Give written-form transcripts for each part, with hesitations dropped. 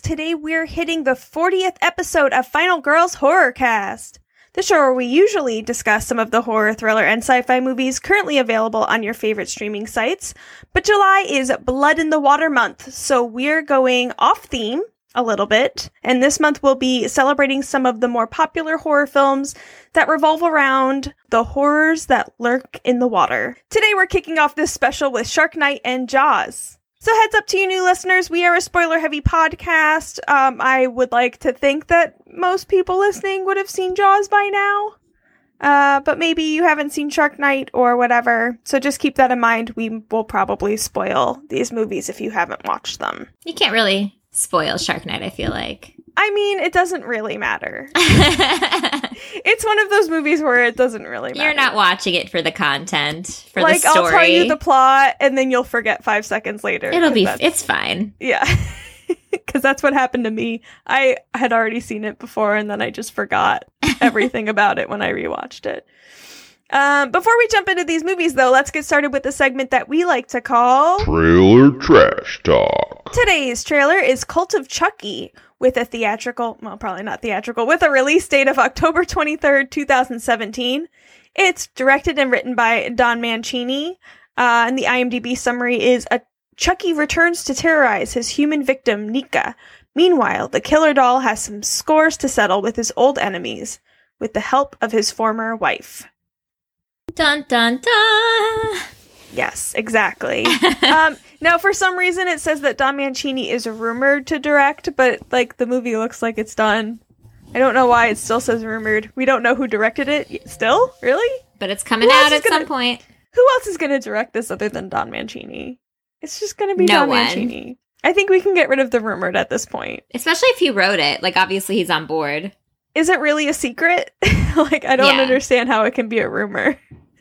Today we're hitting the 40th episode of Final Girls Horrorcast, the show where we usually discuss some of the horror, thriller, and sci-fi movies currently available on your favorite streaming sites. But July is Blood in the Water month, so we're going off theme a little bit, and this month we'll be celebrating some of the more popular horror films that revolve around the horrors that lurk in the water. Today we're kicking off this special with Shark Night and Jaws. So heads up to you new listeners, we are a spoiler-heavy podcast. I would like to think that most people listening would have seen Jaws by now. But maybe you haven't seen Shark Night or whatever. So just keep that in mind. We will probably spoil these movies if you haven't watched them. You can't really spoil Shark Night, I feel like. I mean, it doesn't really matter. It's one of those movies where it doesn't really matter. You're not watching it for the content, for like, the story. I'll tell you the plot, and then you'll forget 5 seconds later. It's fine. Yeah. Because that's what happened to me. I had already seen it before, and then I just forgot everything about it when I rewatched it. Before we jump into these movies, though, let's get started with the segment that we like to call... Trailer Trash Talk. Today's trailer is Cult of Chucky, with a with a release date of October 23rd, 2017. It's directed and written by Don Mancini, and the IMDb summary is, Chucky returns to terrorize his human victim, Nika. Meanwhile, the killer doll has some scores to settle with his old enemies, with the help of his former wife. Dun, dun, dun! Yes, exactly. Now, for some reason, it says that Don Mancini is rumored to direct, but, like, the movie looks like it's done. I don't know why it still says rumored. We don't know who directed it still? Really? But it's coming out at some point. Who else is going to direct this other than Don Mancini? It's just going to be Don Mancini. I think we can get rid of the rumored at this point. Especially if he wrote it. Like, obviously he's on board. Is it really a secret? Like, I don't understand how it can be a rumor.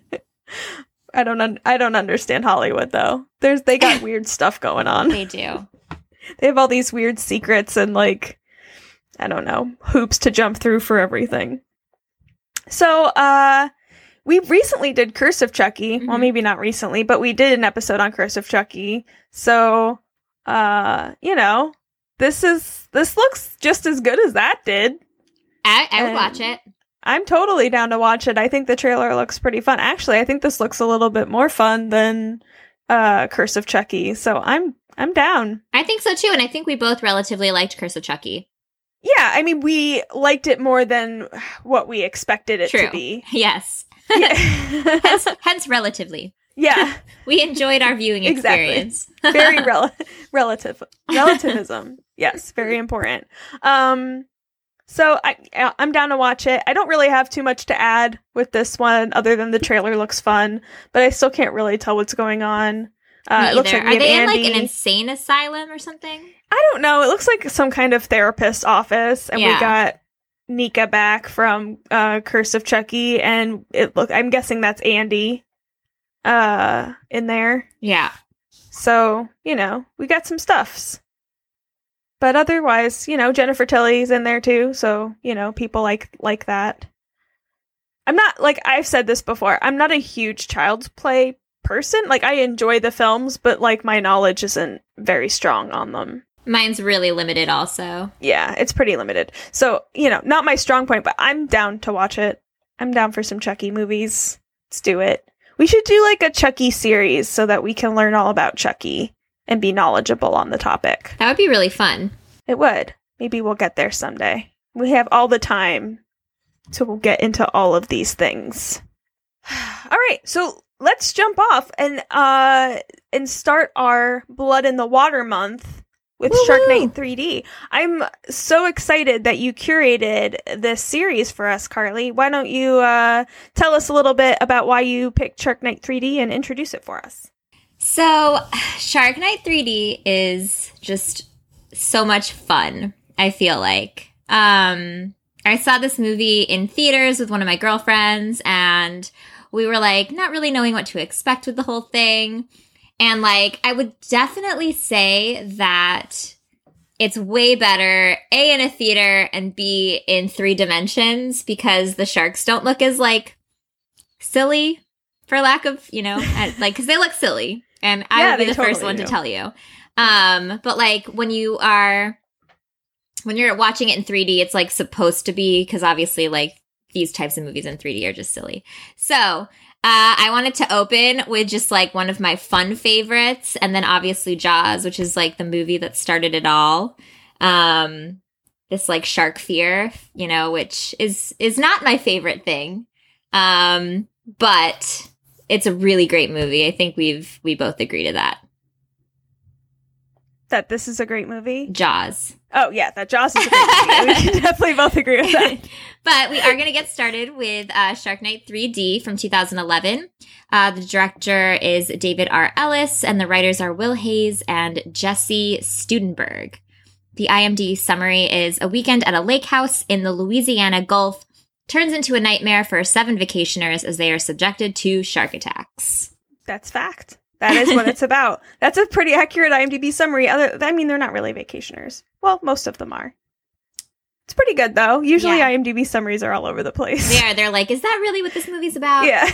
I don't understand Hollywood, though. They got weird stuff going on. They do. They have all these weird secrets and, like, I don't know, hoops to jump through for everything. So, we recently did Curse of Chucky. Mm-hmm. Well, maybe not recently, but we did an episode on Curse of Chucky. So, this looks just as good as that did. I would watch it. I'm totally down to watch it. I think the trailer looks pretty fun. Actually, I think this looks a little bit more fun than Curse of Chucky. So I'm down. I think so too, and I think we both relatively liked Curse of Chucky. Yeah, I mean, we liked it more than what we expected it to be. Yes. Yeah. hence relatively. Yeah. We enjoyed our viewing experience. Very relativism. Yes, very important. So I'm down to watch it. I don't really have too much to add with this one other than the trailer looks fun, but I still can't really tell what's going on. It looks like Are they in Andy. like an insane asylum or something? I don't know. It looks like some kind of therapist office, and we got Nika back from Curse of Chucky, and I'm guessing that's Andy in there. Yeah. So, we got some stuffs. But otherwise, Jennifer Tilly's in there too, so, people like that. I'm not, like, I've said this before, I'm not a huge Child's Play person. Like, I enjoy the films, but, like, my knowledge isn't very strong on them. Mine's really limited also. Yeah, it's pretty limited. So, not my strong point, but I'm down to watch it. I'm down for some Chucky movies. Let's do it. We should do, like, a Chucky series so that we can learn all about Chucky and be knowledgeable on the topic. That would be really fun. It would. Maybe we'll get there someday. We have all the time, so we'll get into all of these things. All right, so let's jump off and start our Blood in the Water month with Woo-hoo! Shark Night 3D. I'm so excited that you curated this series for us, Carly. Why don't you tell us a little bit about why you picked Shark Night 3D and introduce it for us? So, Shark Night 3D is just so much fun, I feel like. I saw this movie in theaters with one of my girlfriends, and we were, like, not really knowing what to expect with the whole thing. And, like, I would definitely say that it's way better, A, in a theater, and B, in 3 dimensions, because the sharks don't look as, like, silly, for lack of, because they look silly. And I would be the first one to tell you. But, like, when you are when you're watching it in 3D, it's like supposed to be, because obviously like these types of movies in 3D are just silly. So I wanted to open with just like one of my fun favorites, and then obviously Jaws, which is like the movie that started it all. This like shark fear, you know, which is not my favorite thing. But it's a really great movie. I think we both agree to that. That this is a great movie? Jaws. Oh, yeah, that Jaws is a great movie. We can definitely both agree with that. But we are going to get started with Shark Night 3D from 2011. The director is David R. Ellis, and the writers are Will Hayes and Jesse Studenberg. The IMDb summary is: a weekend at a lake house in the Louisiana Gulf turns into a nightmare for 7 vacationers as they are subjected to shark attacks. That's fact. That is what it's about. That's a pretty accurate IMDb summary. They're not really vacationers. Well, most of them are. It's pretty good, though. Usually IMDb summaries are all over the place. They are. They're like, is that really what this movie's about? Yeah.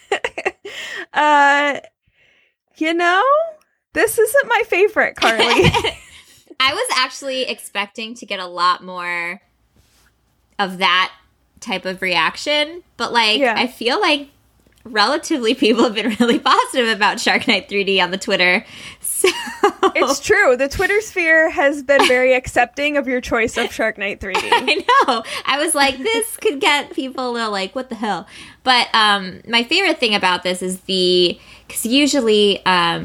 This isn't my favorite, Carly. I was actually expecting to get a lot more of that type of reaction, but I feel like relatively people have been really positive about Shark Night 3D on the Twitter. So it's true. The Twitter sphere has been very accepting of your choice of Shark Night 3D. I know. I was like, this could get people like, what the hell? But my favorite thing about this is because usually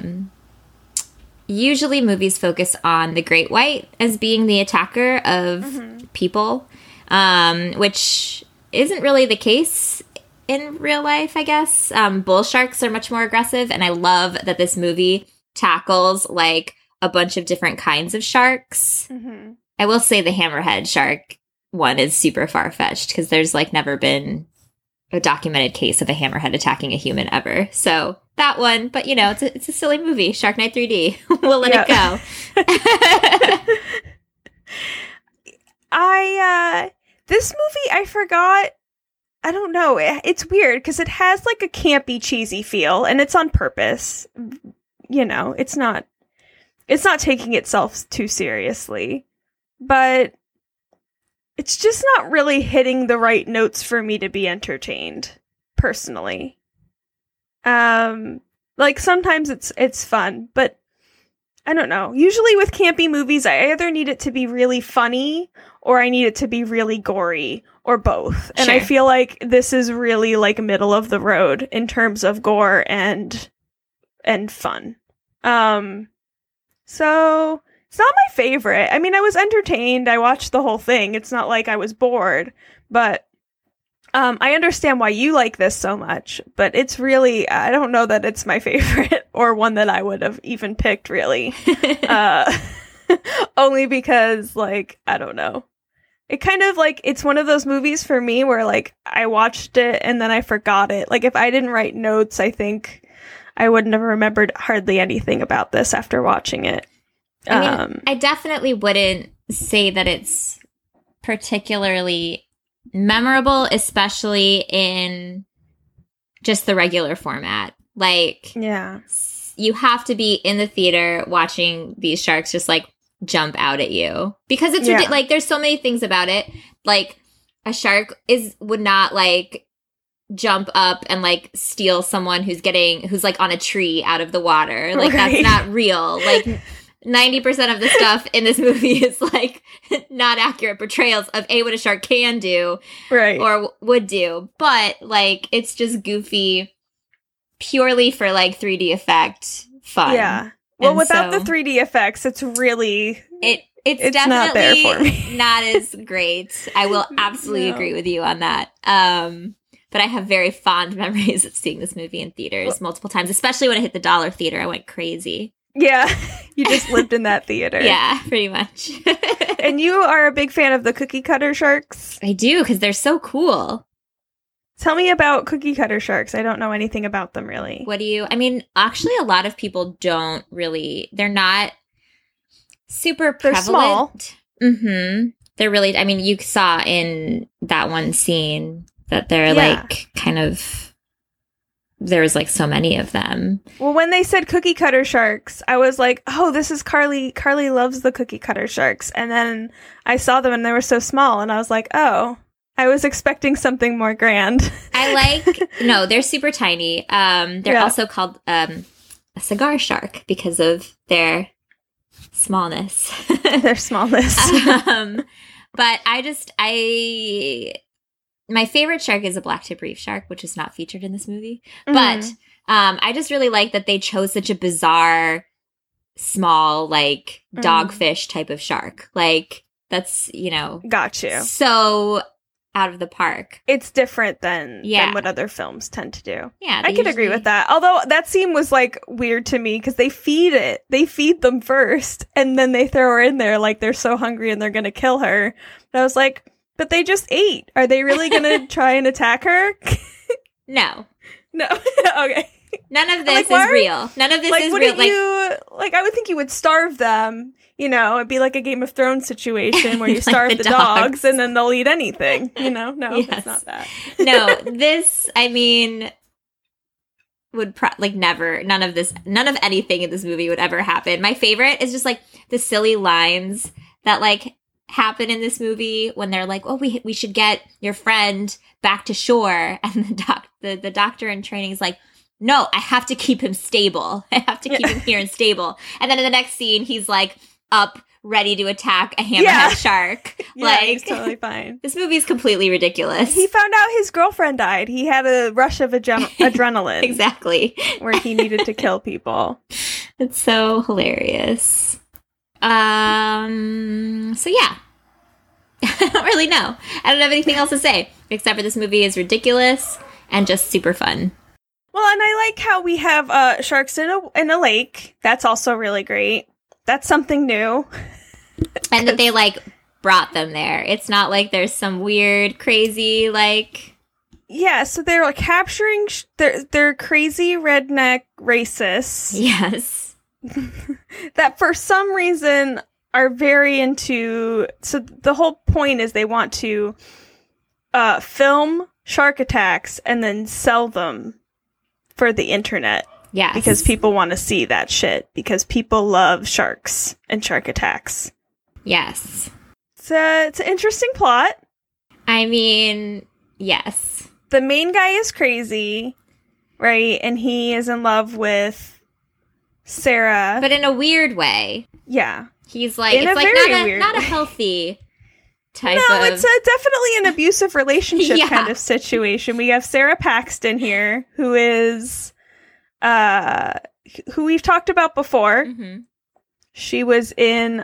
movies focus on the great white as being the attacker of people, which isn't really the case in real life, I guess. Bull sharks are much more aggressive, and I love that this movie tackles like a bunch of different kinds of sharks. Mm-hmm. I will say the hammerhead shark one is super far-fetched because there's like never been a documented case of a hammerhead attacking a human ever. So that one, but you know, it's a silly movie, Shark Night 3D. We'll let it go. This movie, I forgot. I don't know. It's weird because it has like a campy, cheesy feel, and it's on purpose. You know, it's not taking itself too seriously, but it's just not really hitting the right notes for me to be entertained, personally. Like sometimes it's fun, but I don't know. Usually with campy movies, I either need it to be really funny or I need it to be really gory, or both. And I feel like this is really like middle of the road in terms of gore and fun. So it's not my favorite. I mean, I was entertained. I watched the whole thing. It's not like I was bored, but I understand why you like this so much, but it's really, I don't know that it's my favorite or one that I would have even picked, really. Only because, like, I don't know. It kind of, like, it's one of those movies for me where, like, I watched it and then I forgot it. Like, if I didn't write notes, I think I wouldn't have remembered hardly anything about this after watching it. I mean, I definitely wouldn't say that it's particularly memorable, especially in just the regular format. Like, yeah, you have to be in the theater watching these sharks just like jump out at you because it's like there's so many things about it. Like a shark would not like jump up and like steal someone who's like on a tree out of the water. Like that's not real. Like 90% of the stuff in this movie is like not accurate portrayals of what a shark can do, right, or would do. But like it's just goofy, purely for like 3D effect fun. Yeah. Well, without the 3D effects, it's really it's definitely not there for me. Not as great. I will absolutely agree with you on that. But I have very fond memories of seeing this movie in theaters multiple times, especially when I hit the Dollar Theater. I went crazy. Yeah, you just lived in that theater. Yeah, pretty much. And you are a big fan of the cookie cutter sharks? I do, because they're so cool. Tell me about cookie cutter sharks. I don't know anything about them, really. I mean, actually, a lot of people don't really, they're not super prevalent. They're small. Mm-hmm. They're really, I mean, you saw in that one scene that they're like kind of there was like so many of them. Well, when they said cookie cutter sharks, I was like, oh, this is Carly. Carly loves the cookie cutter sharks. And then I saw them and they were so small. And I was like, oh, I was expecting something more grand. No, they're super tiny. They're also called a cigar shark because of their smallness. Their smallness. But my favorite shark is a black tip reef shark, which is not featured in this movie. Mm. But I just really like that they chose such a bizarre, small, like dogfish type of shark. Like that's, got you. So out of the park. It's different than what other films tend to do. Yeah, I could agree with that. Although that scene was like weird to me because they feed them first and then they throw her in there like they're so hungry and they're going to kill her. But I was like, but they just ate. Are they really going to try and attack her? No. Okay. None of this is real. None of this is real. I would think you would starve them. It'd be like a Game of Thrones situation where you starve the dogs and then they'll eat anything. No, it's not that. No, this, would never, none of anything in this movie would ever happen. My favorite is just like the silly lines that like happen in this movie when they're like, oh, we should get your friend back to shore. And the doctor in training is like, no, I have to keep him stable. I have to keep him here and stable. And then in the next scene, he's like up, ready to attack a hammerhead shark. He's totally fine. This movie is completely ridiculous. He found out his girlfriend died. He had a rush of adrenaline. Exactly. Where he needed to kill people. It's so hilarious. So yeah. I don't really know. I don't have anything else to say, except for this movie is ridiculous and just super fun. Well, and I like how we have sharks in a lake. That's also really great. That's something new. And that they, brought them there. It's not like there's some weird, crazy, Yeah, so they're, capturing... They're crazy redneck racists. Yes. That for some reason are very into... So the whole point is they want to film shark attacks and then sell them for the internet. Yes. Because people want to see that shit. Because people love sharks and shark attacks. Yes. It's an interesting plot. Yes. The main guy is crazy, right? And he is in love with Sarah. But in a weird way. Yeah. He's not a healthy type of... No, it's definitely an abusive relationship kind of situation. We have Sarah Paxton here, who is... who we've talked about before. Mm-hmm. She was in,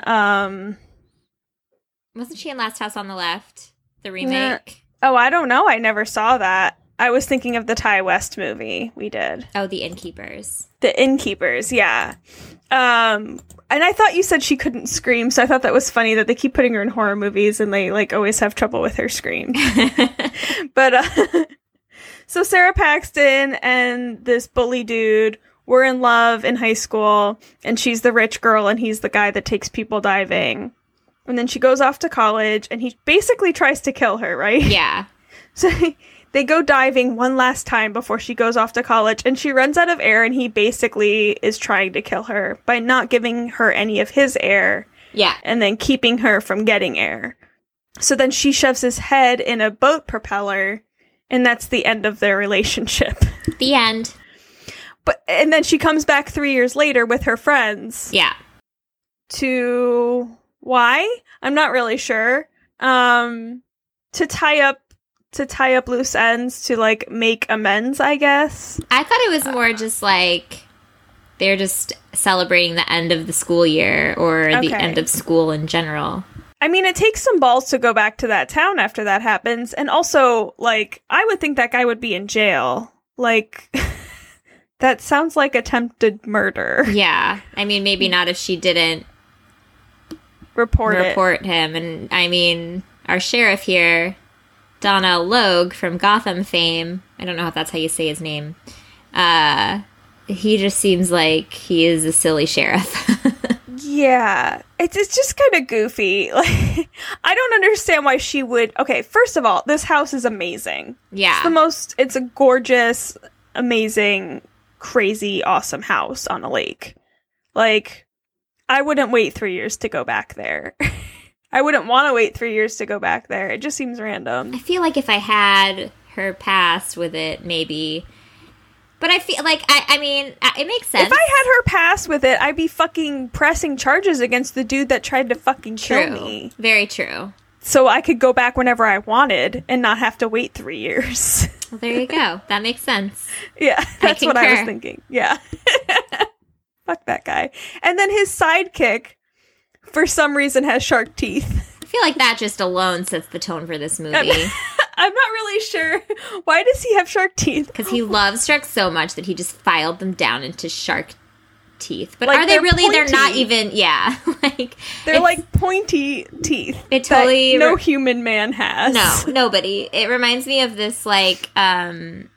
wasn't she in Last House on the Left? The remake? I don't know. I never saw that. I was thinking of the Ty West movie we did. Oh, The Innkeepers. The Innkeepers, yeah. And I thought you said she couldn't scream, so I thought that was funny that they keep putting her in horror movies and they, always have trouble with her scream. But, so Sarah Paxton and this bully dude were in love in high school, and she's the rich girl, and he's the guy that takes people diving. And then she goes off to college, and he basically tries to kill her, right? Yeah. So they go diving one last time before she goes off to college, and she runs out of air, and he basically is trying to kill her by not giving her any of his air. Yeah. And then keeping her from getting air. So then she shoves his head in a boat propeller, and that's the end of their relationship. The end. And then she comes back 3 years later with her friends. Yeah. To... Why? I'm not really sure. To tie up loose ends to, make amends, I guess. I thought it was more just, they're just celebrating the end of the school year or the end of school in general. It takes some balls to go back to that town after that happens. And also, I would think that guy would be in jail. That sounds like attempted murder. Yeah. Maybe not if she didn't report him. And, our sheriff here, Donnell Logue from Gotham fame, I don't know if that's how you say his name, he just seems like he is a silly sheriff. Yeah, it's just kind of goofy. I don't understand why she would... Okay, first of all, this house is amazing. Yeah. It's a gorgeous, amazing, crazy, awesome house on a lake. Like, I wouldn't wait 3 years to go back there. I wouldn't want to wait 3 years to go back there. It just seems random. I feel like if I had her pass with it, maybe. But I feel like, I mean, it makes sense. If I had her pass with it, I'd be fucking pressing charges against the dude that tried to fucking kill me. Very true. So I could go back whenever I wanted and not have to wait 3 years. Well, there you go. That makes sense. Yeah, that's what I was thinking. Yeah. Fuck that guy. And then his sidekick, for some reason, has shark teeth. I feel like that just alone sets the tone for this movie. I'm not really sure. Why does he have shark teeth? Because he loves sharks so much that he just filed them down into shark teeth. But like, are they really? Pointy. They're not even. Yeah, like they're like pointy teeth. It totally that no human man has. No, nobody. It reminds me of this like an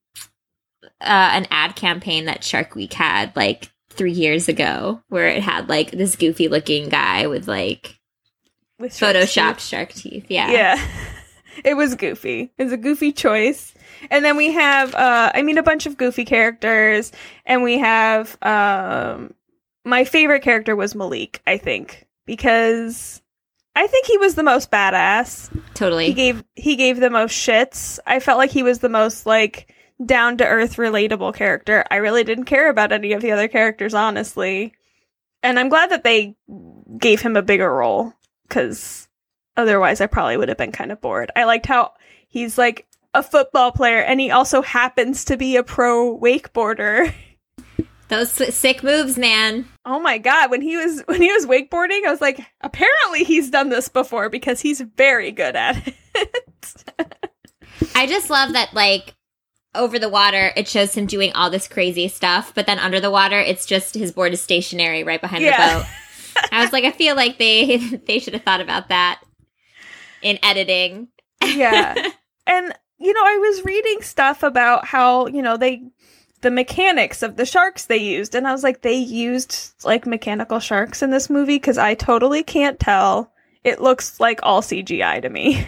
ad campaign that Shark Week had like 3 years ago, where it had like this goofy looking guy with photoshopped shark teeth. Yeah. It was goofy. It was a goofy choice. And then we have, a bunch of goofy characters. And we have, my favorite character was Malik, I think. Because I think he was the most badass. Totally. He gave the most shits. I felt like he was the most, like, down-to-earth, relatable character. I really didn't care about any of the other characters, honestly. And I'm glad that they gave him a bigger role. Because otherwise I probably would have been kind of bored. I liked how he's like a football player and he also happens to be a pro wakeboarder. Those sick moves, man. Oh my god, when he was wakeboarding, I was like, apparently he's done this before because he's very good at it. I just love that, like, over the water, it shows him doing all this crazy stuff, but then under the water, it's just his board is stationary right behind the boat. I was like, I feel like they should have thought about that in editing. Yeah. And, I was reading stuff about how, the mechanics of the sharks they used. And I was like, they used, like, mechanical sharks in this movie? Because I totally can't tell. It looks like all CGI to me.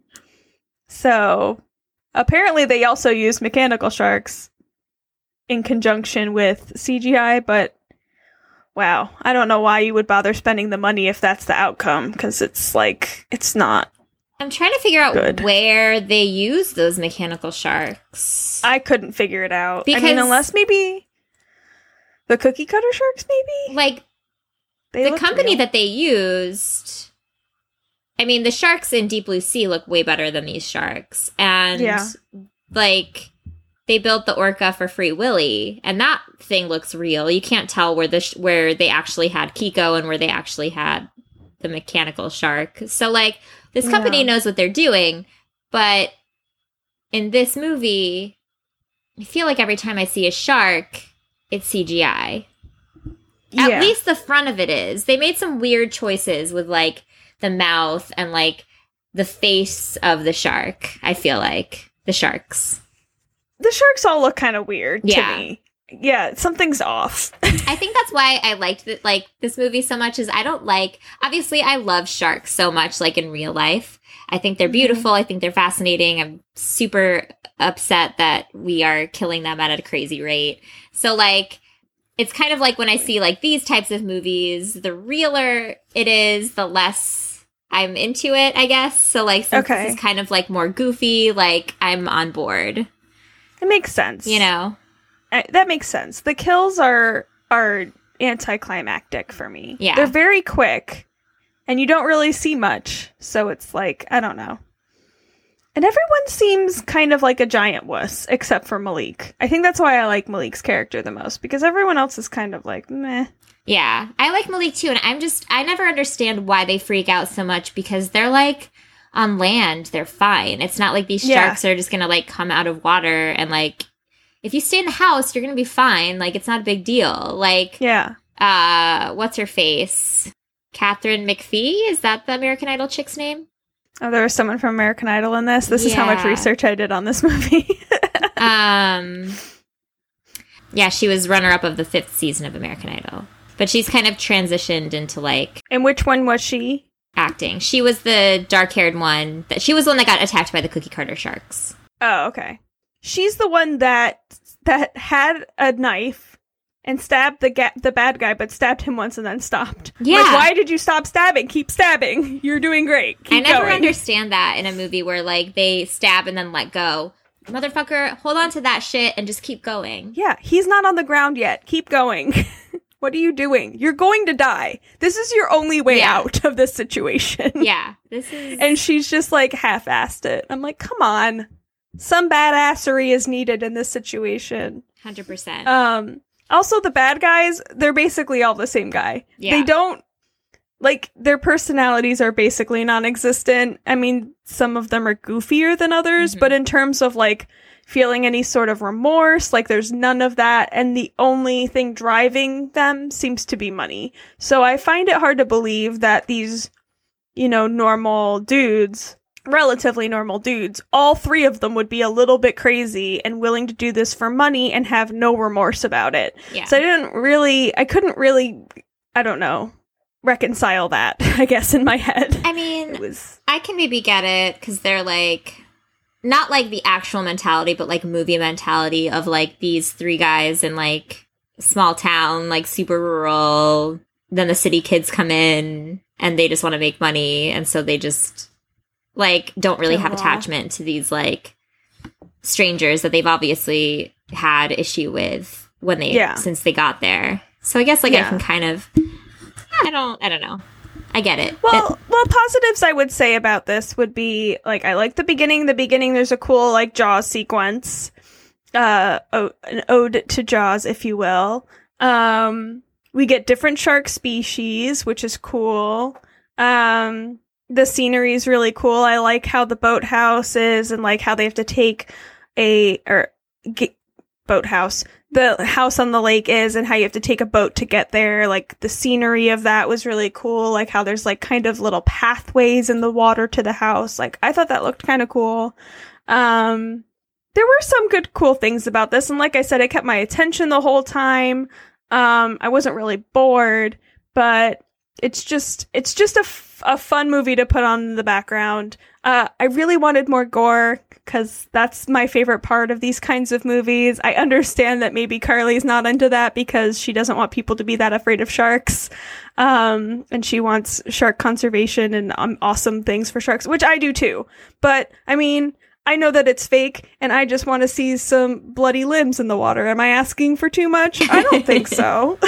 So, apparently they also used mechanical sharks in conjunction with CGI, but wow, I don't know why you would bother spending the money if that's the outcome, because it's not. I'm trying to figure out good. Where they use those mechanical sharks. I couldn't figure it out. Unless maybe the cookie cutter sharks, maybe? Like, the company that they used, the sharks in Deep Blue Sea look way better than these sharks. And, they built the orca for Free Willy, and that thing looks real. You can't tell where they actually had Kiko and where they actually had the mechanical shark. So, this company knows what they're doing, but in this movie, I feel like every time I see a shark, it's CGI. Yeah. At least the front of it is. They made some weird choices with, the mouth and, the face of the shark, I feel like. The sharks. The sharks all look kind of weird to me. Yeah, something's off. I think that's why I liked this movie so much is obviously I love sharks so much, in real life. I think they're beautiful. I think they're fascinating. I'm super upset that we are killing them at a crazy rate. So, it's kind of like when I see, these types of movies, the realer it is, the less I'm into it, I guess. So, since this is kind of, more goofy, I'm on board. It makes sense. That makes sense. The kills are anticlimactic for me. Yeah. They're very quick, and you don't really see much, so it's I don't know. And everyone seems kind of like a giant wuss, except for Malik. I think that's why I like Malik's character the most, because everyone else is kind of meh. Yeah, I like Malik too, and I never understand why they freak out so much, because they're on land, they're fine. It's not like these sharks are just gonna come out of water and if you stay in the house, you're going to be fine. It's not a big deal. What's her face? Catherine McPhee? Is that the American Idol chick's name? Oh, there was someone from American Idol in this? This is how much research I did on this movie. Yeah, she was runner-up of the 5th season of American Idol. But she's kind of transitioned into, And which one was she? Acting. She was the dark-haired one. She was the one that got attacked by the cookie cutter sharks. Oh, okay. She's the one that that had a knife and stabbed the bad guy, but stabbed him once and then stopped. Yeah. Like, why did you stop stabbing? Keep stabbing. You're doing great. Keep I never going. understand that in a movie where, like, they stab and then let go. Motherfucker, hold on to that shit and just keep going. Yeah, he's not on the ground yet. Keep going. What are you doing? You're going to die. This is your only way out of this situation. Yeah, this is... And she's just, like, half-assed it. I'm like, come on. Some badassery is needed in this situation. 100%. Also, the bad guys, they're basically all the same guy. Yeah. They don't, like, their personalities are basically non-existent. I mean, some of them are goofier than others, but in terms of, like, feeling any sort of remorse, like, there's none of that, and the only thing driving them seems to be money. So I find it hard to believe that these, you know, normal dudes, relatively normal dudes, all three of them would be a little bit crazy and willing to do this for money and have no remorse about it. Yeah. So I couldn't really, I don't know, reconcile that, I guess, in my head. I mean, It was, I can maybe get it because they're, like, not, like, the actual mentality, but, like, movie mentality of, like, these three guys in, like, small town, like, super rural. Then the city kids come in and they just want to make money. And so they just... like, don't really have attachment to these, like, strangers that they've obviously had issue with when they, since they got there. So I guess, like, I can kind of, I don't know. I get it. well, positives I would say about this would be, like, I like the beginning. The beginning, there's a cool, like, Jaws sequence. An ode to Jaws, if you will. We get different shark species, which is cool. The scenery is really cool. I like how the boathouse is and, like, how they have to take boathouse. The house on the lake is and how you have to take a boat to get there. Like, the scenery of that was really cool. Like, how there's, like, kind of little pathways in the water to the house. Like, I thought that looked kind of cool. There were some good, cool things about this. And like I said, it kept my attention the whole time. I wasn't really bored, but it's just a fun movie to put on in the background. I really wanted more gore because that's my favorite part of these kinds of movies. I understand that maybe Carly's not into that because she doesn't want people to be that afraid of sharks. And she wants shark conservation and awesome things for sharks, which I do too. But I mean, I know that it's fake and I just want to see some bloody limbs in the water. Am I asking for too much? I don't think so.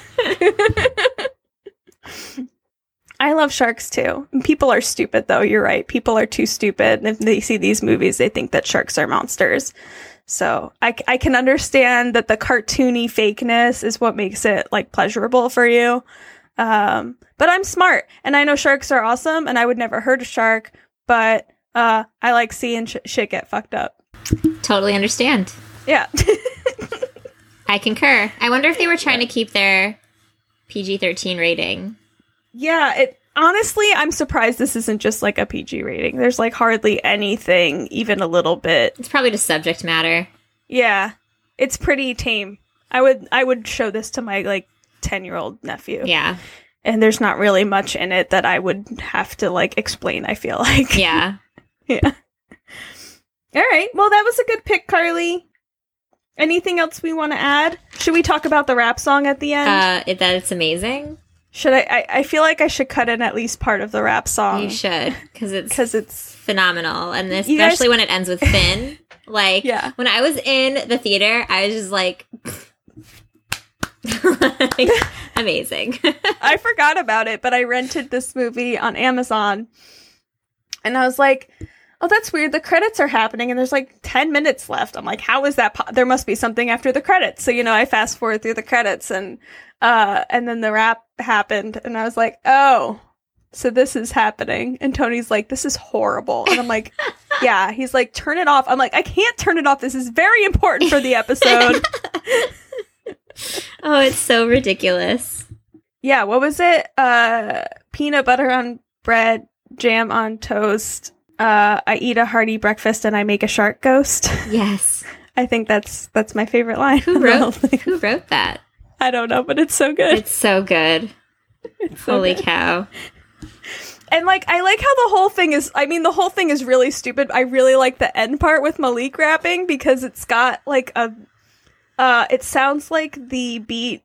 I love sharks too. People are stupid though, you're right. People are too stupid. If they see these movies, they think that sharks are monsters. So I can understand that the cartoony fakeness is what makes it, like, pleasurable for you. But I'm smart and I know sharks are awesome and I would never hurt a shark, but I like seeing shit get fucked up. Totally understand. Yeah. I concur. I wonder if they were trying to keep their PG-13 rating. Yeah, honestly, I'm surprised this isn't just, like, a PG rating. There's, like, hardly anything, even a little bit. It's probably just subject matter. Yeah, it's pretty tame. I would show this to my, like, 10-year-old nephew. Yeah. And there's not really much in it that I would have to, like, explain, I feel like. Yeah. Yeah. All right, well, that was a good pick, Carly. Anything else we want to add? Should we talk about the rap song at the end? That it's amazing. Should I feel like I should cut in at least part of the rap song. You should, because it's phenomenal, and especially when it ends with Finn. Like, when I was in the theater, I was just like, amazing. I forgot about it, but I rented this movie on Amazon, and I was like, oh, that's weird. The credits are happening, and there's like 10 minutes left. I'm like, how is that? There must be something after the credits. So, I fast forward through the credits, and then the rap happened, and I was like, oh, so this is happening. And Tony's like, this is horrible. And I'm like, yeah. He's like, turn it off. I'm like, I can't turn it off. This is very important for the episode. Oh, it's so ridiculous. Yeah, what was it? Peanut butter on bread, jam on toast. I eat a hearty breakfast and I make a shark ghost. Yes. I think that's my favorite line. Who wrote that? I don't know, but it's so good. It's so good. Holy cow. And, like, I like how the whole thing is really stupid. I really like the end part with Malik rapping because it's got, like, It sounds like the beat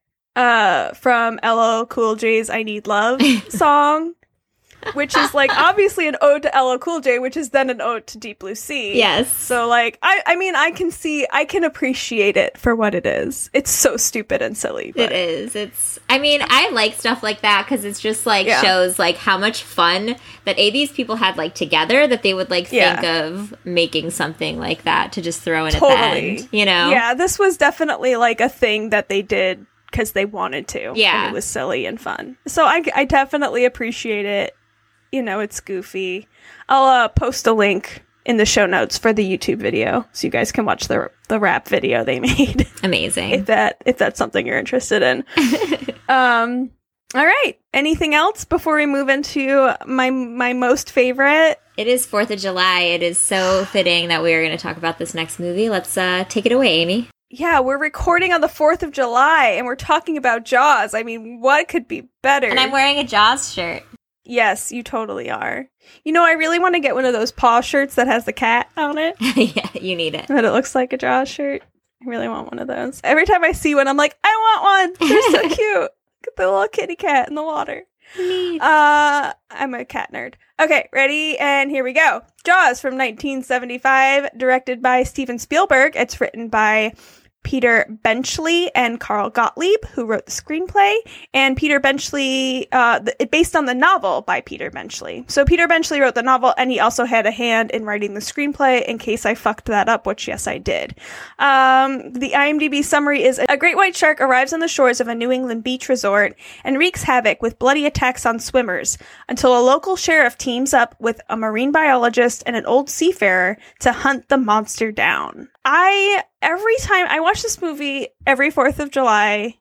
from LL Cool J's "I Need Love" song, which is like obviously an ode to LL Cool J, which is then an ode to Deep Blue Sea. Yes. So like, I mean, I can appreciate it for what it is. It's so stupid and silly. But. It is. I like stuff like that because it's just like shows like how much fun that these people had like together that they would like think of making something like that to just throw in at the end, you know? Yeah, this was definitely like a thing that they did because they wanted to. Yeah. And it was silly and fun. So I definitely appreciate it. You know, it's goofy. I'll post a link in the show notes for the YouTube video so you guys can watch the rap video they made. Amazing. if that's something you're interested in. All right. Anything else before we move into my most favorite? It is 4th of July. It is so fitting that we are going to talk about this next movie. Let's take it away, Amy. Yeah, we're recording on the 4th of July and we're talking about Jaws. I mean, what could be better? And I'm wearing a Jaws shirt. Yes, you totally are. You know, I really want to get one of those paw shirts that has the cat on it. Yeah, you need it. But it looks like a Jaws shirt. I really want one of those. Every time I see one, I'm like, I want one. They're so cute. Look at the little kitty cat in the water. Neat. I'm a cat nerd. Okay, ready? And here we go. Jaws from 1975, directed by Steven Spielberg. It's written by Peter Benchley and Carl Gottlieb, who wrote the screenplay, and Peter Benchley, based on the novel by Peter Benchley. So Peter Benchley wrote the novel, and he also had a hand in writing the screenplay, in case I fucked that up, which, yes, I did. The IMDb summary is, a great white shark arrives on the shores of a New England beach resort and wreaks havoc with bloody attacks on swimmers, until a local sheriff teams up with a marine biologist and an old seafarer to hunt the monster down. Every time I watch this movie every 4th of July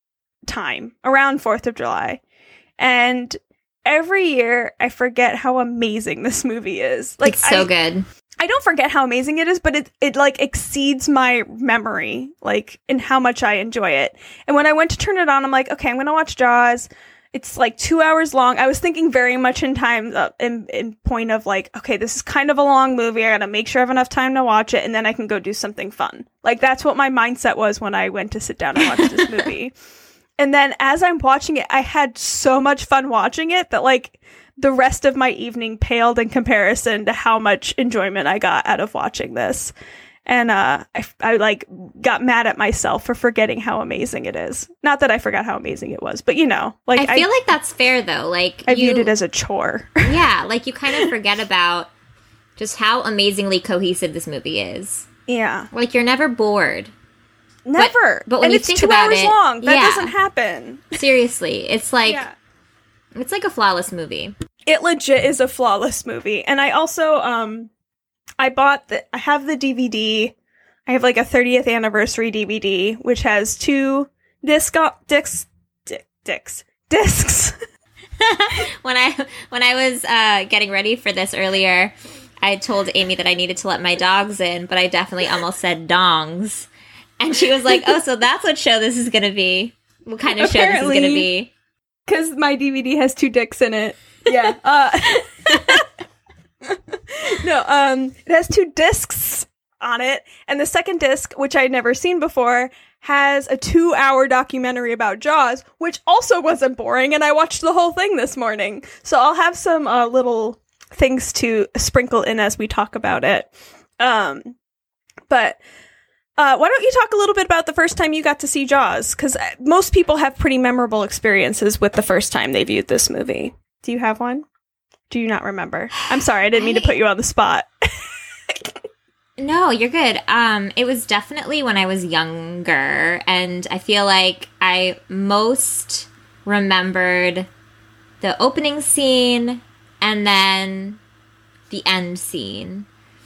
around 4th of July, and every year I forget how amazing this movie is. Like, it's so good. I don't forget how amazing it is, but it like exceeds my memory, like, in how much I enjoy it. And when I went to turn it on, I'm like, okay, I'm gonna watch Jaws. It's like 2 hours long. I was thinking very much in time, in point of like, okay, this is kind of a long movie. I gotta make sure I have enough time to watch it, and then I can go do something fun. Like, that's what my mindset was when I went to sit down and watch this movie. And then as I'm watching it, I had so much fun watching it that like the rest of my evening paled in comparison to how much enjoyment I got out of watching this. And I like got mad at myself for forgetting how amazing it is. Not that I forgot how amazing it was, but you know, like I feel like that's fair though. Like, I viewed it as a chore. Yeah, like you kind of forget about just how amazingly cohesive this movie is. Yeah, like you're never bored. Never. But when and you it's think 2 about hours it, long. That doesn't happen. Seriously, it's like it's like a flawless movie. It legit is a flawless movie. And I also I have the DVD. I have like a 30th anniversary DVD, which has 2 discs. When I was getting ready for this earlier, I told Amy that I needed to let my dogs in, but I definitely almost said dongs. And she was like, oh, so that's what show this is going to be. What kind of show this is going to be. Because my DVD has 2 dicks in it. Yeah. No, it has 2 discs on it, and the second disc, which I'd never seen before, has a 2-hour documentary about Jaws, which also wasn't boring, and I watched the whole thing this morning. So I'll have some little things to sprinkle in as we talk about it. But why don't you talk a little bit about the first time you got to see Jaws? Because most people have pretty memorable experiences with the first time they viewed this movie. Do you have one? Do you not remember? I'm sorry, I didn't mean to put you on the spot. No, you're good. It was definitely when I was younger, and I feel like I most remembered the opening scene and then the end scene.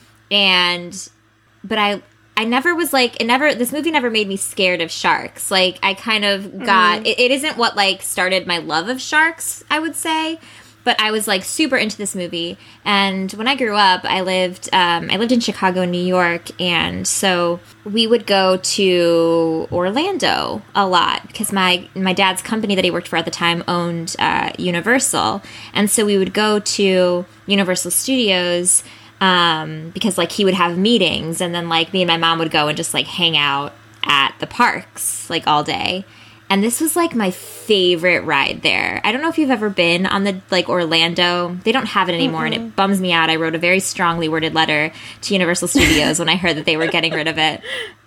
But I never was like, this movie never made me scared of sharks. Like, I kind of got, it isn't what like started my love of sharks, I would say. But I was like super into this movie, and when I grew up, I lived in Chicago and New York, and so we would go to Orlando a lot because my dad's company that he worked for at the time owned Universal, and so we would go to Universal Studios because like he would have meetings, and then like me and my mom would go and just like hang out at the parks like all day. And this was like my favorite ride there. I don't know if you've ever been on the like Orlando. They don't have it anymore, and it bums me out. I wrote a very strongly worded letter to Universal Studios when I heard that they were getting rid of it.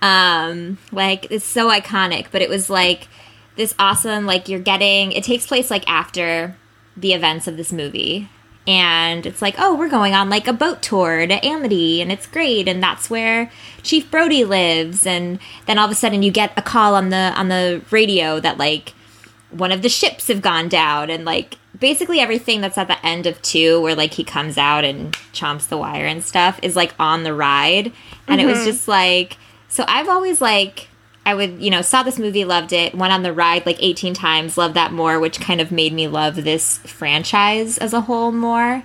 Like, it's so iconic, but it was like this awesome, like, it takes place like after the events of this movie. And it's like, oh, we're going on like a boat tour to Amity, and it's great, and that's where Chief Brody lives. And then all of a sudden, you get a call on the radio that like one of the ships have gone down, and like basically everything that's at the end of 2, where like he comes out and chomps the wire and stuff, is like on the ride. And it was just like, so I've always like, I would, saw this movie, loved it, went on the ride like 18 times, loved that more, which kind of made me love this franchise as a whole more.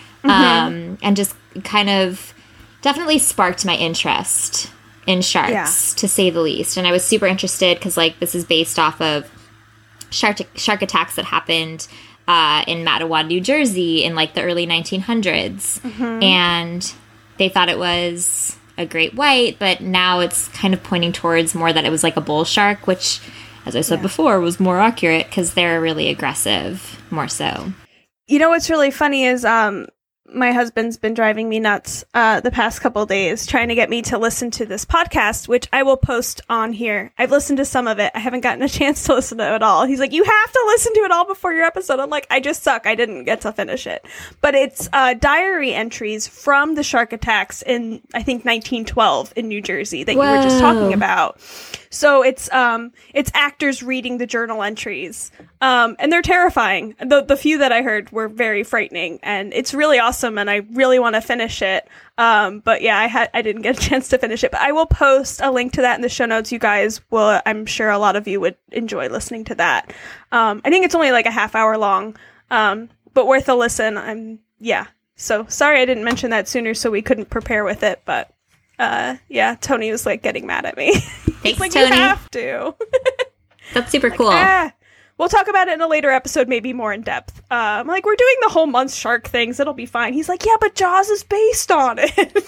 And just kind of definitely sparked my interest in sharks, to say the least. And I was super interested because, like, this is based off of shark attacks that happened in Mattawa, New Jersey in, like, the early 1900s. And they thought it was a great white, but now it's kind of pointing towards more that it was like a bull shark, which, as I said before, was more accurate because they're really aggressive, more so. You know what's really funny is my husband's been driving me nuts the past couple of days trying to get me to listen to this podcast, which I will post on here. I've listened to some of it. I haven't gotten a chance to listen to it all. He's like, you have to listen to it all before your episode. I'm like, I just suck. I didn't get to finish it. But it's diary entries from the shark attacks in, I think, 1912 in New Jersey that you were just talking about. So it's actors reading the journal entries. And they're terrifying. The few that I heard were very frightening, and it's really awesome, and I really want to finish it. But yeah, I didn't get a chance to finish it, but I will post a link to that in the show notes. You guys will, I'm sure a lot of you would enjoy listening to that. I think it's only like a half hour long, but worth a listen. So sorry I didn't mention that sooner, so we couldn't prepare with it, but Tony was like getting mad at me. Thanks, like, Tony. You have to. That's super cool. We'll talk about it in a later episode, maybe more in depth. I'm like, we're doing the whole month shark things. It'll be fine. He's like, yeah, but Jaws is based on